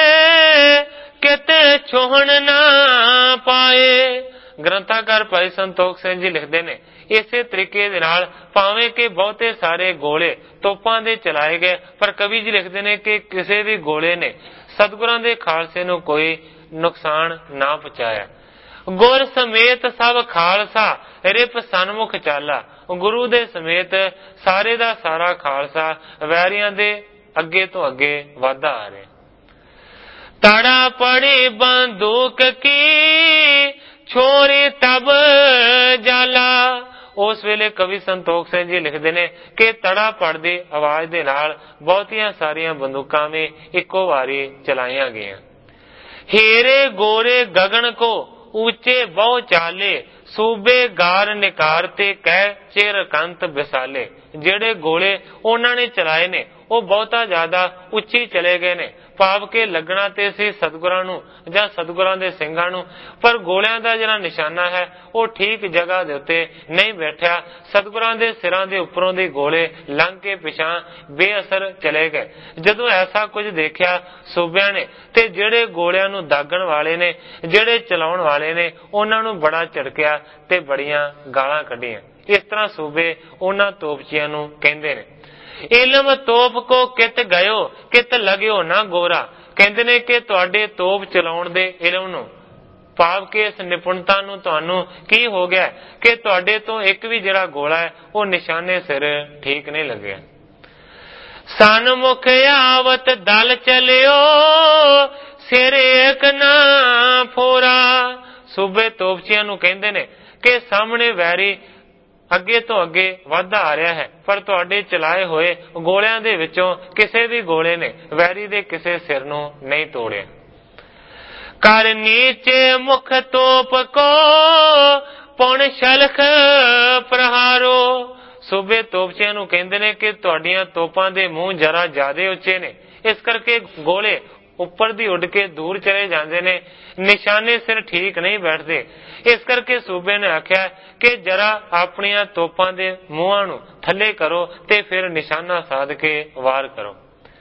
किते छोहन ना पाए। ग्रंथाकार भाई संतोख सिंह जी लिखते ने इसे तरीके दे नाल भावें कि बहुते सारे गोले तोपां दे चलाए गए, पर कवि जी लिखते ने कि किसी भी गोले ने सतगुरां दे खालसे नूं कोई नुकसान ना पहुंचाया। गुर समेत सब खालसा रिप सन्मुख चाला। गुरु दे समेत सारे दा सारा खालसा वैरियां दे अगे तो अगे वाधा आ रहा। तड़ा पड़ी बंदूक की छोरी तब जाला। उस वेले कवि संतोख सिंह जी लिखते ने कि तड़ा पड़दी आवाज दे नाल बहुतियां सारियां बंदूकां भी इको वारी चलाईयां गईयां। हेरे गोरे गगन को ऊंचे बहु चाले सूबे गार निकारते कह चेर कंत बिसाले। जेड़े गोले उन्होंने ने चलाए ने वो बहुता ज्यादा उच्ची चले गए ने, भाव के लगना ते सी सतगुरां नूं जां सतगुरां दे सिंघां नूं, पर गोलियां दा जिहड़ा निशाना है वो ठीक जगह दे उत्ते नहीं बैठा। सतगुरां दे सिरां दे उपरों दे गोले लंघ के पिछां बेअसर चले गए। जदों ऐसा कुछ देखिया सूबियां ने ते जेड़े गोलियां नूं दागण वाले ने, जेड़े चलाउण वाले ने, उन्हां नूं बड़ा झड़किया ते बड़ियां गालां कढियां। इस तरह सूबे उन्हां तोपचियां नूं कहंदे ने। इलम तोप को कित गयो कित लग्यो ना गोरा। कहते ने कि तुहाडे तोप चलाउण दे इलम नूं, भाव के इस निपुणता नूं तुहानूं की हो गया कि तुहाडे तो एक भी जिहड़ा गोला है वो निशाने सिर ठीक नहीं लग्या। सन्मुख आवत दल चलियो सिर एक ना फोरा। सूबे तोपचियां नूं कहंदे ने कि सामने वैरी अगे तो अगे वाधा आ रहा है, पर तुहाडे चलाए होए गोलियां दे विचों किसी भी गोले ने वैरी दे किसी सिर नूं नहीं तोड़िया। कर नीचे मुख तोप को पुण शलख प्रहारो। सूबे तोपचियां नूं कहंदे ने कि तुहाडीआं तोपां दे मूंह जरा ज्यादा उच्चे ने, इस करके गोले उपर दी उड़ के दूर चले जाते ने, निशाने सिर ठीक नहीं बैठते। इस करके सूबे ने आख्या कि जरा अपनियां तोपां दे मूहां नूं थले करो ते फिर निशाना साध के वार करो।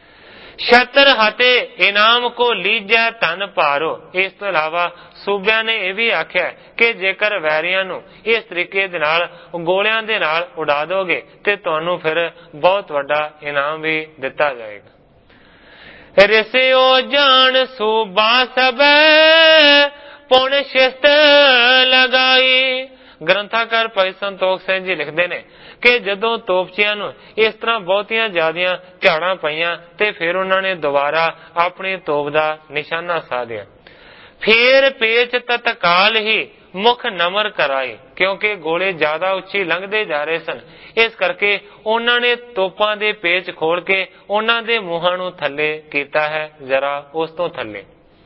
शतर हते इनाम को लीजै धन भारो। इस तो इलावा सूबिया ने यह भी आख्या कि जेकर वैरियां नूं इस तरीके दे नाल गोलियां दे नाल उड़ा दोगे ते तुहानूं फिर बहुत वड्डा इनाम भी दिता जाएगा। रिसियो जान सूबा सब पुण शिस्त लगाई। ग्रंथाकार भाई संतोख सिंह जी लिखते ने कि जदों तोपचियां नूं इस तरह बहुतियां ज्यादियां झाड़ां पईयां ते फिर उन्होंने दोबारा अपनी तोप दा निशाना साधिया। फिर पेच तत्काल ही मुख नमर कराई, क्योंकि गोले ज्यादा उच्ची लंघते जा रहे सन। इस करके उन्होंने तोपां दे पेच खोल के उन्हां दे मूहां नूं थले कीता है, जरा उस तो थले।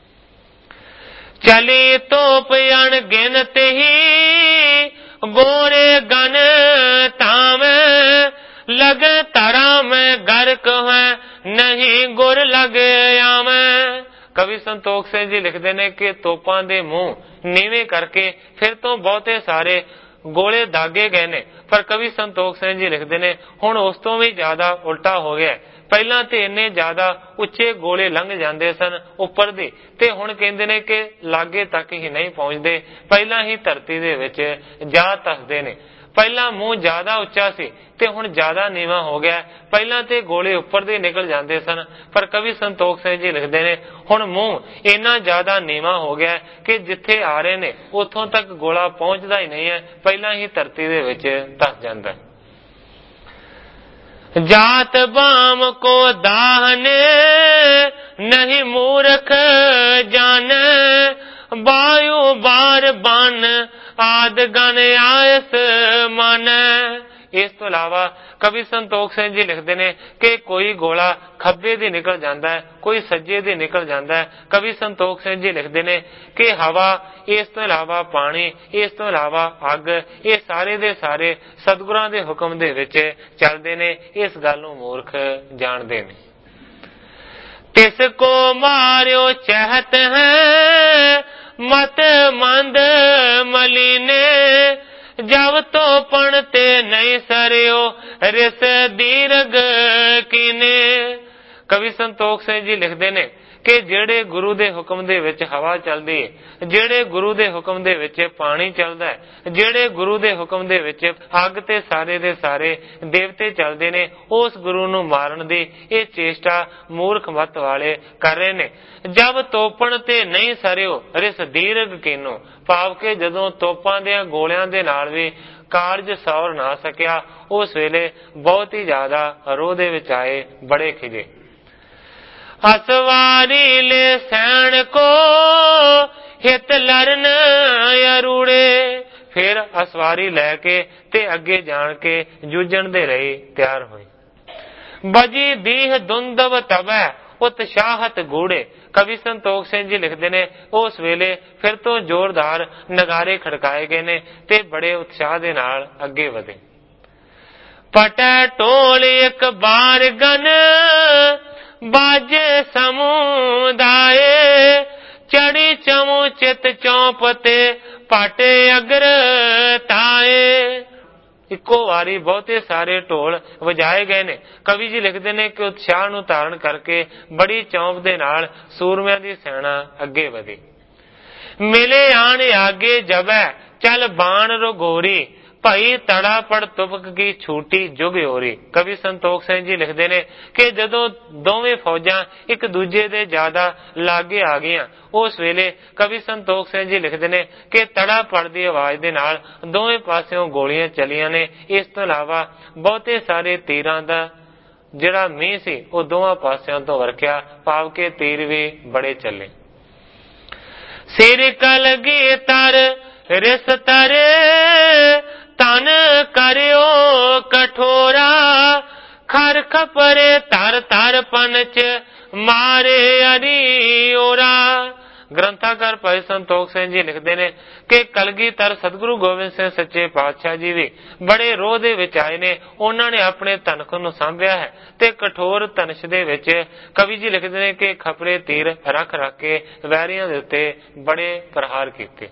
चली तोप अणगिनत ही गोरे गन तामे लग तरा में गर्क है नहीं गुर लग आवे। कवि संतोख सिंह जी लिखते ने कि तोपां दे मुंह नीवे करके फिर तो बहुते सारे गोले दागे गए ने, पर कवि संतोख सिंह जी लिखते ने हुण उस तो भी ज्यादा उल्टा हो गया। पहला ते इन्ने ज्यादा उच्चे गोले लंघ जाते सन उपर दे, ते हुण कहंदे ने कि लागे तक ही नहीं पहुंचते, पहला ही धरती दे विच जा धसदे ने। पहला मुंह ज्यादा उच्चा सी ते हुण ज्यादा नीवा हो गया। पहला ते गोले उपर दे निकल जाते सन, पर कवि संतोख सिंह जी लिखते ने हुण मुंह इन्ना ज्यादा नीवा हो गया कि जिथे आ रहे ने उथों तक गोला पहुंचता ही नहीं है, पहला ही धरती दे विच धस जाता है। जात बाम को दाहने नहीं मूर्ख जाने वायु बार बन आद गन आयस मन। इस तो इलावा कवि संतोख सिंह जी लिखते ने कि कोई गोला खब्बे दी निकल जाता है, कोई सज्जे दी निकल जाता है। कवि संतोख सिंह जी लिखते ने कि हवा, इस तो इलावा पानी, इस तो इलावा अग, ये सारे दे सारे सतगुरां दे हुक्म दे विच चलदे ने। इस गल नूं मूर्ख जाणदे ने। तिसको मारियो चहत है मत मंद मलीने जब तो पणते नहीं सरियो रिस दीर्घ कीने। कवि संतोख सिंह जी लिखते ने कि जेड़े गुरु दे हुक्म दे विच हवा चलदी है, जेड़े गुरु दे हुक्म दे विच पानी चलदा है, जेड़े गुरु दे हुक्म दे विच अग ते सारे दे सारे देवते चलदे ने, उस गुरु नूं मारन दी ये चेष्टा मूर्ख मत वाले कर रहे ने। जब तोपण ते नहीं सरियो रिस दीर्घ कीनो, भाव के जदों तोपां दे गोलियां दे नाल भी कारज सौर ना सकिया, उस वेले बहुत ही ज्यादा रोह दे विच आए, बड़े खिजे। असवारी ले सैन को हित लरन अरूड़े, फिर असवारी लैके ते अगे जान के जूझण दे रहे तैयार होए। बजी दीह दुंदव तबै उत्साहत गूड़े, कवि संतोख सिंह जी लिखते ने उस वेले फिर तो जोरदार नगारे खड़काए गए ने ते बड़े उत्साह दे नाल अगे वधे। पटै टोल एक बार गन बाजे समुदाय, चढ़ी चमू चित चौपते पाटे अग्र ताए। इको वारी बहुते सारे ढोल वजाए गए ने। कवि जी लिखते ने कि उत्साह नूं धारण करके बड़ी चौंप दे नाल सूरमिਆਂ ਦੀ सेना अगे वधी। मिले आन आगे जबै चल बाण रघोरी, भाई तड़ा पड़ तुपक की छूटी जुग ओरी। कवि संतोख सिंह जी लिखते ने कि जदों दोवें फौजां एक दूजे दे ज्यादा लागे आ गईयां, उस वेले कवि संतोख सिंह जी लिखते ने कि तड़ा पड़ दी आवाज दे नाल दोवें पासियों गोलियां चलियां ने। इस तो इलावा बहुते सारे तीरां दा जिहड़ा मींह सी वो दोवां पासियों तो वरखिया, भाव के तीर भी बड़े चले। सिर कलगी तर रिस तरे तन करियो कठोरा, खर खपरे तर तर पंच मारे अरियोरा। ग्रंथाकार भाई संतोख सिंह जी लिखते ने कि कलगीधर सतगुरु गोबिंद सिंह सच्चे पातशाह जी भी बड़े रोह दे विच आए ने। उन्होंने अपने तनख नूं सांभिया है ते कठोर धनुष दे विच कवि जी लिखते ने कि खपरे तीर रख रख के वैरियां दे उत्ते बड़े प्रहार कीते।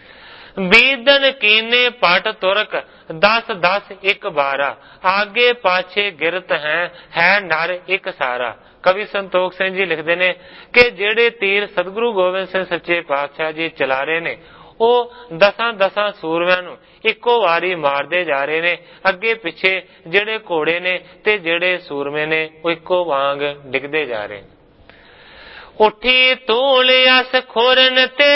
बीदन कीने पट तुरक 10-10 एक बारा, आगे पाछे गिरत है नर एक सारा। कवि संतोख सिंह जी लिखते ने कि जेड़े तीर सतगुरु गोबिंद सिंह सच्चे पातशाह जी चला रहे ने, ਉਹ 10-10 ਸੂਰਮਿਆਂ ਨੂੰ ਇੱਕੋ ਵਾਰੀ ਮਾਰਦੇ ਜਾ ਰਹੇ ਨੇ। ਅੱਗੇ ਪਿੱਛੇ ਜਿਹੜੇ ਘੋੜੇ ਨੇ ਤੇ ਜਿਹੜੇ ਸੂਰਮੇ ਨੇ ਉਹ ਇੱਕੋ ਵਾਂਗ ਡਿੱਗਦੇ ਜਾ ਰਹੇ। ਉੱਠੀ ਤੂਲ ਅਸ ਖੋਰਨ ਤੇ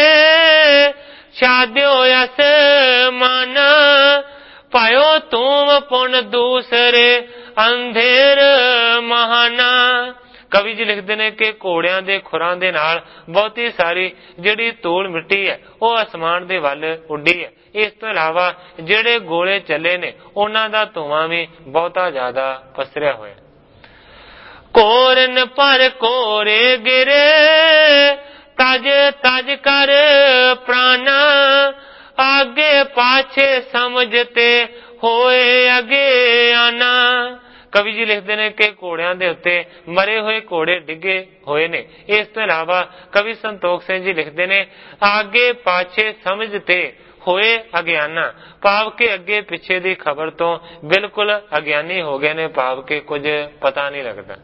ਛਾਦਿਓ ਅਸ ਮਨ, ਪਾਇਓ ਤੂਮ ਪੁਨ ਦੂਸਰੇ ਅੰਧੇਰ ਮਹਾਨਾ। कवि जी लिखते ने कि घोड़ियां दे खुरां दे नाल बहुती सारी जिहड़ी धूल मिट्टी है वह आसमान दे वल उड्डी है। इस तो इलावा जिहड़े गोले चले ने उन्हां दा धुआं भी बहुता ज्यादा पसरिया होया। कोरन पर कोरे गिरे तज तज कर प्राणा, आगे पाछे समझते होए अगे आना। कवि जी लिखते ने कि घोड़ियां दे उत्ते मरे हुए घोड़े डिगे होए ने। इस तो इलावा कवि संतोख सिंह जी लिखते ने आगे पाछे समझते होए अज्ञाना, भाव के अगे पिछे दी खबर तो बिल्कुल अज्ञानी हो गए ने, भाव के कुछ पता नहीं लगता।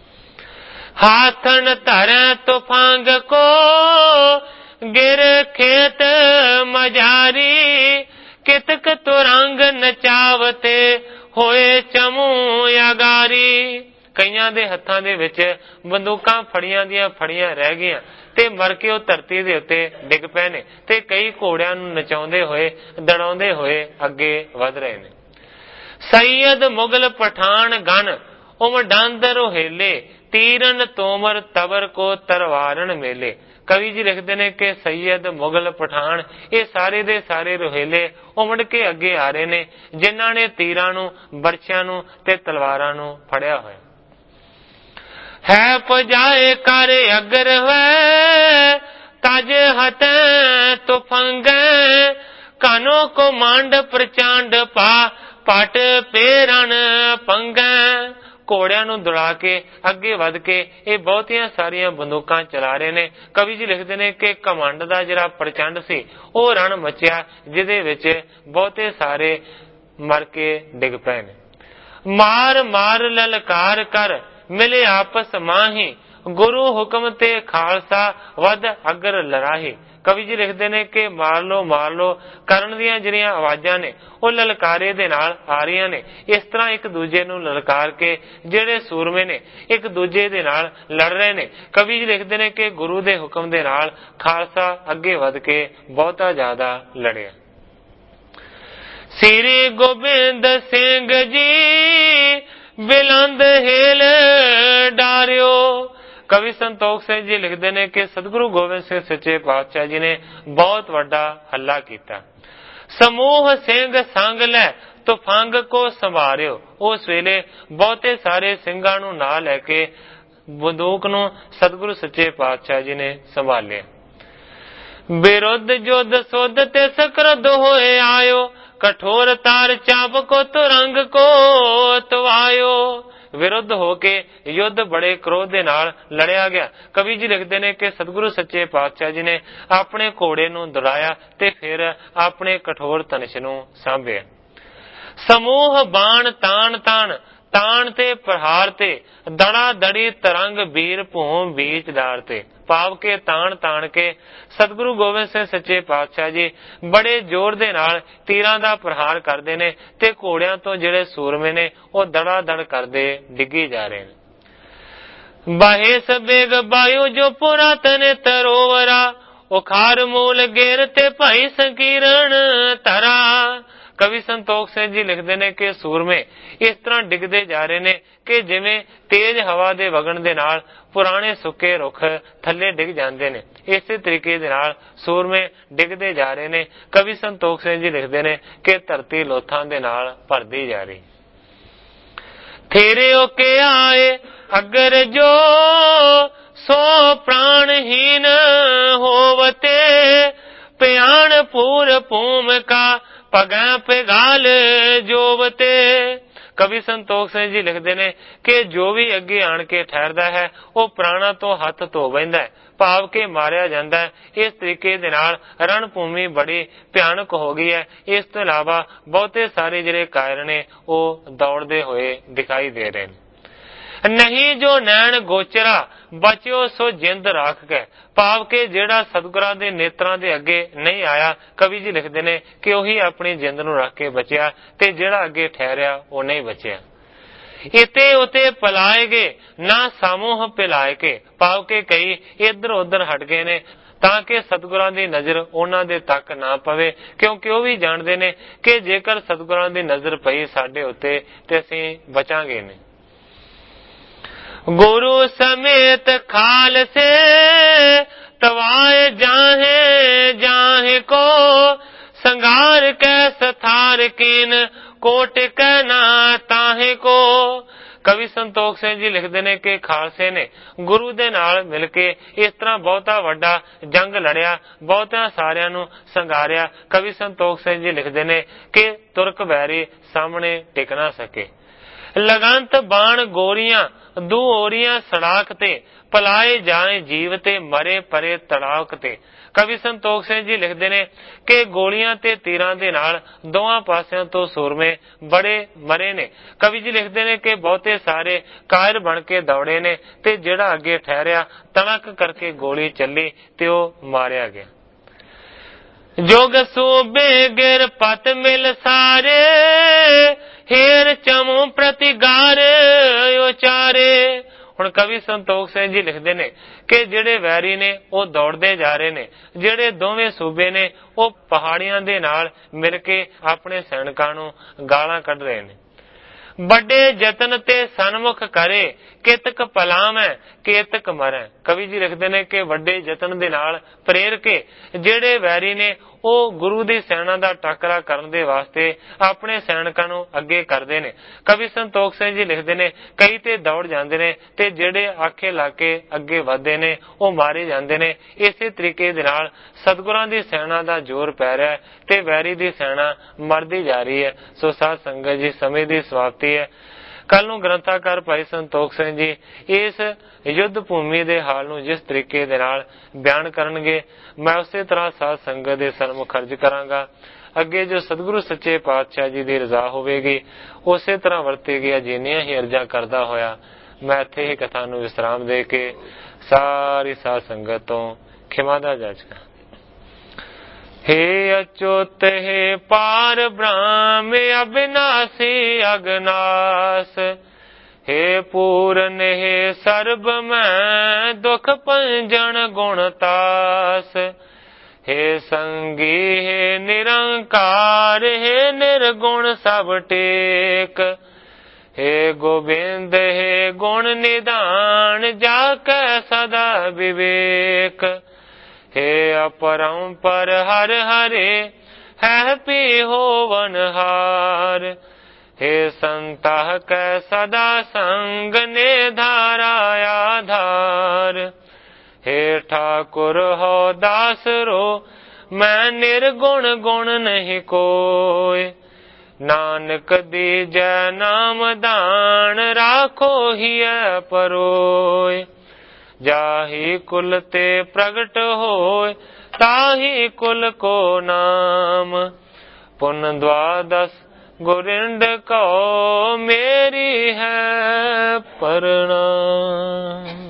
हाथन धरे तुफांग को गिर खेत मजारी, कितक तुरंग नचावते होए चमू यागारी। कईयां दे हत्थां दे विच बंदूकां फड़ियां दियां फड़ियां रह गईयां ते मर के ਉਹ ਧਰਤੀ ਦੇ ਉੱਤੇ ਡਿੱਗ ਪਏ ਨੇ ਤੇ ਕਈ ਘੋੜਿਆਂ ਨੂੰ ਨਚਾਉਂਦੇ ਹੋਏ ਦੜਾਉਂਦੇ ਹੋਏ ਅੱਗੇ ਵਧ ਰਹੇ ਨੇ। सैयद मुगल पठान गण उमडंद रोहेले, तीरन तोमर तबर को तरवारन मेले। कवि जी लिखते ने कि सैयद मुगल पठान ये सारे दे सारे रोहेले उमड़ के अगे आ रहे ने, जिन्हां ने तीरां नूं बरछियां नूं ते तलवारां नूं फड़िया होया है। पजाए कर अगर है तज हत तुफंग, कानो को मांड प्रचांड पा पट पेरन पंग। घोड़ियां नूं दौड़ा के अगे वध के ये बहुतियां सारियां बंदूकां चला रहे ने। कवि जी लिखते ने कि घमंड दा जिहड़ा प्रचंड सी वो रण मचिया, जिहदे विच बहुते सारे मर के डिग पए ने। मार मार ललकार कर ਮਿਲੇ ਆਪਸ ਮਾਹੀ, ਗੁਰੂ ਹੁਕਮ ਤੇ ਖਾਲਸਾ ਵਧ ਅਗਰ ਲਰਾਹੀ। ਕਵੀ ਜੀ ਲਿਖਦੇ ਨੇ ਕਿ ਮਾਰ ਲੋ ਕਰਨ ਦੀਆਂ ਜਿਹੜੀਆਂ ਆਵਾਜ਼ਾਂ ਨੇ ਉਹ ਲਲਕਾਰੇ ਦੇ ਨਾਲ ਆ ਰਹੀਆਂ ਨੇ। ਇਸ ਤਰ੍ਹਾਂ ਇੱਕ ਦੂਜੇ ਨੂੰ ਲਲਕਾਰ ਕੇ ਜਿਹੜੇ ਸੂਰਮੇ ਨੇ ਇੱਕ ਦੂਜੇ ਦੇ ਨਾਲ ਲੜ ਰਹੇ ਨੇ। ਕਵੀ ਜੀ ਲਿਖਦੇ ਨੇ ਕਿ ਗੁਰੂ ਦੇ ਹੁਕਮ ਦੇ ਨਾਲ ਖਾਲਸਾ ਅੱਗੇ ਵਧ ਕੇ ਬਹੁਤਾ ਜ਼ਿਆਦਾ ਲੜਿਆ। ਸ੍ਰੀ ਗੋਬਿੰਦ ਸਿੰਘ ਜੀ ਬਿਲੰਦ ਹੇਲ ਡਾਰਿਓ। ਕਵੀ ਸੰਤੋਖ ਸਿੰਘ ਜੀ ਲਿਖਦੇ ਨੇ ਕਿ ਸਤਿਗੁਰੂ ਗੋਬਿੰਦ ਸਿੰਘ ਸੱਚੇ ਪਾਤਸ਼ਾਹ ਜੀ ਨੇ ਬਹੁਤ ਵੱਡਾ ਹੱਲਾ ਕੀਤਾ। ਸਮੂਹ ਸਿੰਘ ਸੰਗ ਲੈ ਤੁਫੰਗ ਕੋ ਸੰਭਾਰਿਓ। ਉਸ ਵੇਲੇ ਬਹੁਤੇ ਸਾਰੇ ਸਿੰਘਾਂ ਨੂੰ ਨਾਲ ਲੈ ਕੇ ਬੰਦੂਕ ਨੂੰ ਸਤਿਗੁਰੂ ਸੱਚੇ ਪਾਤਸ਼ਾਹ ਜੀ ਨੇ ਸੰਭਾਲਿਆ। ਵਿਰੁੱਧ ਜੁੱਧ ਸੁਧ ਤੇ ਸਕਰਦ ਹੋਏ ਆਇਓ, ਕਠੋਰ ਤਾਰ ਚਾਪ ਕੋ ਤੁਰੰਗ ਕੋ ਤਵਾਇਓ। ਵਿਰੁੱਧ ਹੋ ਕੇ ਯੁੱਧ ਬੜੇ ਕ੍ਰੋਧ ਦੇ ਨਾਲ ਲੜਿਆ ਗਿਆ। ਕਵੀ ਜੀ ਲਿਖਦੇ ਨੇ ਕਿ ਸਤਿਗੁਰੂ ਸੱਚੇ ਪਾਤਸ਼ਾਹ ਜੀ ਨੇ ਆਪਣੇ ਘੋੜੇ ਨੂੰ ਦੌੜਾਇਆ ਤੇ ਫਿਰ ਆਪਣੇ ਕਠੋਰ ਧਨੁਸ਼ ਨੂੰ ਸਾਂਭਿਆ। ਸਮੂਹ ਬਾਣ ਤਾਣ ਤਾਣ ਤੇ ਪ੍ਰਹਾਰ ਤੇ, ਦੜਾ ਦੜੀ ਤਰੰਗ ਵੀਰ ਭੂਮ ਬੀਚ ਡਾਰ ਤੇ। ਭਾਵ ਕੇ ਤਾਣ ਕੇ ਸਤਿਗੁਰੂ ਗੋਬਿੰਦ ਸਿੰਘ ਸੱਚੇ ਪਾਤਸ਼ਾਹ ਜੀ ਬੜੇ ਜ਼ੋਰ ਦੇ ਨਾਲ ਤੀਰਾਂ ਦਾ ਪ੍ਰਹਾਰ ਕਰਦੇ ਨੇ ਤੇ ਘੋੜਿਆਂ ਤੋਂ ਜਿਹੜੇ ਸੂਰਮੇ ਨੇ ਉਹ ਦੜਾ ਦੜ ਕਰਦੇ ਡਿੱਗੀ ਜਾ ਰਹੇ ਨੇ। ਬਾਹੇ ਸਬੇਗ ਬਾਯੂ ਜੋ ਪੁਰਾਤਨ ਤਰੋਵਰਾ, ਉਖਾਰ ਮੂਲ ਗੇਰ ਤੇ ਭਾਈ ਸੰਕੀਰਣ ਧਰਾ। ਕਵੀ ਸੰਤੋਖ ਸਿੰਘ ਜੀ ਲਿਖਦੇ ਨੇ ਕਿ ਸੂਰਮੇ ਇਸ ਤਰ੍ਹਾਂ ਡਿੱਗਦੇ ਜਾ ਰਹੇ ਨੇ ਕਿ ਜਿਵੇਂ ਤੇਜ਼ ਹਵਾ ਦੇ ਵਗਣ ਦੇ ਨਾਲ ਪੁਰਾਣੇ ਸੁੱਕੇ ਰੁੱਖ ਥੱਲੇ ਡਿੱਗ ਜਾਂਦੇ ਨੇ। ਇਸੇ ਤਰੀਕੇ ਦੇ ਨਾਲ ਸੂਰਮੇ ਡਿੱਗਦੇ ਜਾ ਰਹੇ ਨੇ। ਕਵੀ ਸੰਤੋਖ ਸਿੰਘ ਜੀ ਲਿਖਦੇ ਨੇ ਕਿ ਧਰਤੀ ਲੋਥਾਂ ਦੇ ਨਾਲ ਭਰਦੀ ਜਾ ਰਹੀ। ਥੇਰੇ ਓਕੇ ਆਏ ਅਗਰ ਜੋ ਸੋ ਪ੍ਰਾਣਹੀਨ ਹੋਵਤੇ, ਪਿਆਣ ਪੂਰ ਭੂਮਿਕਾ ਪਗੈ ਪਿਗਾਲ ਜੋਵਤੇ। ਕਵੀ ਸੰਤੋਖ ਸਿੰਘ ਜੀ ਲਿਖਦੇ ਨੇ ਕਿ ਜੋ ਵੀ ਅੱਗੇ ਆਣ ਕੇ ਠਹਿਰਦਾ ਹੈ ਉਹ ਪ੍ਰਾਣਾਂ ਤੋਂ ਹੱਥ ਧੋ ਬਹਿੰਦਾ ਹੈ, ਭਾਵ ਕੇ ਮਾਰਿਆ ਜਾਂਦਾ ਹੈ। ਇਸ ਤਰੀਕੇ ਦੇ ਨਾਲ ਰਣ ਭੂਮੀ ਬੜੀ ਭਿਆਨਕ ਹੋ ਗਈ ਹੈ। ਇਸ ਤੋਂ ਇਲਾਵਾ ਬਹੁਤੇ ਸਾਰੇ ਜਿਹੜੇ ਕਾਇਰ ਨੇ ਉਹ ਦੌੜਦੇ ਹੋਏ ਦਿਖਾਈ ਦੇ ਰਹੇ ਨੇ। ਨਹੀਂ ਜੋ ਨੈਣ ਗੋਚਰਾ ਬਚਿਓ ਸੋ ਜਿੰਦ ਰੱਖ ਕੇ। ਭਾਵ ਕੇ ਜਿਹੜਾ ਸਤਿਗੁਰਾਂ ਦੇ ਨੇਤਰਾਂ ਦੇ ਅੱਗੇ ਨਹੀਂ ਆਇਆ, ਕਵੀ ਜੀ ਲਿਖਦੇ ਨੇ ਕਿ ਉਹੀ ਆਪਣੀ ਜਿੰਦ ਨੂੰ ਰੱਖ ਕੇ ਬਚਿਆ ਤੇ ਜਿਹੜਾ ਅੱਗੇ ਠਹਿਰਿਆ ਉਹ ਨਹੀਂ ਬਚਿਆ। ਇਤੇ ਉਤੇ ਪਲਾਏ ਗਏ ਨਾ ਸਮੂਹ ਪਿਲਾਏ ਕੇ। ਭਾਵ ਕੇ ਕਈ ਇੱਧਰ ਉੱਧਰ ਹਟ ਗਏ ਨੇ ਤਾਂ ਕਿ ਸਤਿਗੁਰਾਂ ਦੀ ਨਜ਼ਰ ਉਹਨਾਂ ਦੇ ਤੱਕ ਨਾ ਪਵੇ, ਕਿਉਂਕਿ ਉਹ ਵੀ ਜਾਣਦੇ ਨੇ ਕਿ ਜੇਕਰ ਸਤਿਗੁਰਾਂ ਦੀ ਨਜ਼ਰ ਪਈ ਸਾਡੇ ਉੱਤੇ ਤੇ ਅਸੀਂ ਬਚਾਂਗੇ ਨਹੀਂ। ਗੁਰੂ ਸਮੇਤ ਖਾਲਸੇ ਤਵਾਏ ਜਾਹੇ ਕੋ, ਸੰਘਾਰ ਕੈ ਸਥਾਰ ਕੀਨ ਕੋਟ ਕੈ ਨਾ ਤਾਹੇ ਕੋ। ਕਵੀ ਸੰਤੋਖ ਸਿੰਘ ਜੀ ਲਿਖਦੇ ਨੇ ਕਿ ਖਾਲਸੇ ਨੇ ਗੁਰੂ ਦੇ ਨਾਲ ਮਿਲ ਕੇ ਇਸ ਤਰ੍ਹਾਂ ਬਹੁਤਾ ਵੱਡਾ ਜੰਗ ਲੜਿਆ, ਬਹੁਤਿਆਂ ਸਾਰਿਆਂ ਨੂੰ ਸੰਘਾਰਿਆ। ਕਵੀ ਸੰਤੋਖ ਸਿੰਘ ਜੀ ਲਿਖਦੇ ਨੇ ਕਿ ਤੁਰਕ ਵੈਰੀ ਸਾਹਮਣੇ ਟਿਕ ਨਾ ਸਕੇ। ਲਗੰਤ ਬਾਣ ਗੋਰੀਆਂ ਦੂ ਓਰੀਆਂ ਸੜਾਕ ਤੇ, ਪਲਾਏ ਜਾਏ ਜੀਵ ਤੇ ਮਰੇ ਪਰੇ ਤੜਾਕ ਤੇ। ਕਵੀ ਸੰਤੋਖ ਸਿੰਘ ਜੀ ਲਿਖਦੇ ਨੇ ਕਿ ਗੋਲੀਆਂ ਤੇ ਤੀਰਾਂ ਦੇ ਨਾਲ ਦੋਹਾਂ ਪਾਸਿਆਂ ਤੋਂ ਸੂਰਮੇ ਬੜੇ ਮਰੇ ਨੇ। ਕਵੀ ਜੀ ਲਿਖਦੇ ਨੇ ਕਿ ਬਹੁਤੇ ਸਾਰੇ ਕਾਇਰ ਬਣ ਕੇ ਦੌੜੇ ਨੇ ਤੇ ਜਿਹੜਾ ਅੱਗੇ ਠਹਿਰਿਆ ਤਣਕ ਕਰਕੇ ਗੋਲੀ ਚੱਲੀ ਤੇ ਉਹ ਮਾਰਿਆ ਗਿਆ। ਜੋਗ ਸੂਬੇ ਗਿਰ ਪਤ ਮਿਲ ਸਾਰੇ, ਹੇਰ ਚਮੂ ਪ੍ਰਤੀਗਾਰ ਉਚਾਰੇ। ਹੁਣ ਕਵੀ ਸੰਤੋਖ ਸਿੰਘ ਜੀ ਲਿਖਦੇ ਨੇ ਕਿ ਜਿਹੜੇ ਵੈਰੀ ਨੇ ਉਹ ਦੌੜਦੇ ਜਾ ਰਹੇ ਨੇ, ਜਿਹੜੇ ਦੋਵੇਂ ਸੂਬੇ ਨੇ ਉਹ ਪਹਾੜੀਆਂ ਦੇ ਨਾਲ ਮਿਲ ਕੇ ਆਪਣੇ ਸੈਨਿਕਾਂ ਨੂੰ ਗਾਲਾਂ ਕੱਢ ਰਹੇ ਨੇ। ਵੱਡੇ ਯਤਨ ਤੇ ਸਨਮੁਖ ਕਰੇ, ਕਿਤਕ ਪਲਾਮੈ ਕੇਤਕ ਮਰੈ। ਕਵੀ ਜੀ ਲਿਖਦੇ ਨੇ ਕਿ ਵੱਡੇ ਯਤਨ ਦੇ ਨਾਲ ਪ੍ਰੇਰ ਕੇ ਜਿਹੜੇ ਵੈਰੀ ਨੇ ਉਹ ਗੁਰੂ ਦੀ ਸੈਨਾ ਦਾ ਟਾਕਰਾ ਕਰਨ ਦੇ ਵਾਸਤੇ ਆਪਣੇ ਸੈਨਿਕਾਂ ਨੂੰ ਅੱਗੇ ਕਰਦੇ ਨੇ। ਕਵੀ ਸੰਤੋਖ ਸਿੰਘ ਜੀ ਲਿਖਦੇ ਨੇ ਕਈ ਤੇ ਦੌੜ ਜਾਂਦੇ ਨੇ ਤੇ ਜਿਹੜੇ ਆਖੇ ਲਾ ਕੇ ਅੱਗੇ ਵਧਦੇ ਨੇ ਉਹ ਮਾਰੇ ਜਾਂਦੇ ਨੇ। ਇਸੇ ਤਰੀਕੇ ਦੇ ਨਾਲ ਸਤਿਗੁਰਾਂ ਦੀ ਸੈਨਾ ਦਾ ਜ਼ੋਰ ਪੈ ਰਿਹਾ ਤੇ ਵੈਰੀ ਦੀ ਸੈਨਾ ਮਰਦੀ ਜਾ ਰਹੀ ਹੈ। ਸੋ ਸਾਧ ਸੰਗਤ ਜੀ, ਸਮੇਂ ਦੀ ਸਮਾਪਤੀ ਹੈ। ਕੱਲ ਨੂੰ ਗ੍ਰੰਥਾਕਾਰ ਭਾਈ ਸੰਤੋਖ ਸਿੰਘ ਜੀ ਇਸ ਯੁੱਧ ਭੂਮੀ ਦੇ ਹਾਲ ਨੂੰ ਜਿਸ ਤਰੀਕੇ ਦੇ ਨਾਲ ਬਿਆਨ ਕਰਨਗੇ, ਮੈਂ ਉਸੇ ਤਰ੍ਹਾਂ ਸਾਧ ਸੰਗਤ ਦੇ ਸਨਮੁਖ ਅਰਜ਼ ਕਰਾਂਗਾ। ਅੱਗੇ ਜੋ ਸਤਿਗੁਰੂ ਸੱਚੇ ਪਾਤਸ਼ਾਹ ਜੀ ਦੀ ਰਜ਼ਾ ਹੋਵੇਗੀ ਉਸੇ ਤਰ੍ਹਾਂ ਵਰਤੇਗੀ। ਜਿੰਨੀਆਂ ਹੀ ਅਰਜ਼ਾਂ ਕਰਦਾ ਹੋਇਆ ਮੈਂ ਇੱਥੇ ਹੀ ਕਥਾ ਨੂੰ ਵਿਸਰਾਮ ਦੇ ਕੇ ਸਾਰੀ ਸਾਧ ਸੰਗਤ ਤੋਂ ਖਿਮਾ ਦਾ ਜਾਚਕਾਂ। हे अच्युत हे पार ब्रह्म अविनाशी अगनाश, हे पूरन हे सर्ब मैं दुख पंजन गुणतास, हे संगी हे निरंकार हे निर्गुण सब टेक, हे गोविंद हे गुण निदान जाके सदा विवेक, हे अपरंपर हर हरे है पी होवनहार, हे संतः कै सदा संग ने धारा आधार, हे ठाकुर हो दासरो मैं निर्गुण गुण नहीं कोय, नानक दीजै नाम दान राखो हिय परोय, जाहि कुल ते प्रगट होय ताहि कुल को नाम, पुन द्वादश गोरिंद को मेरी है प्रणाम।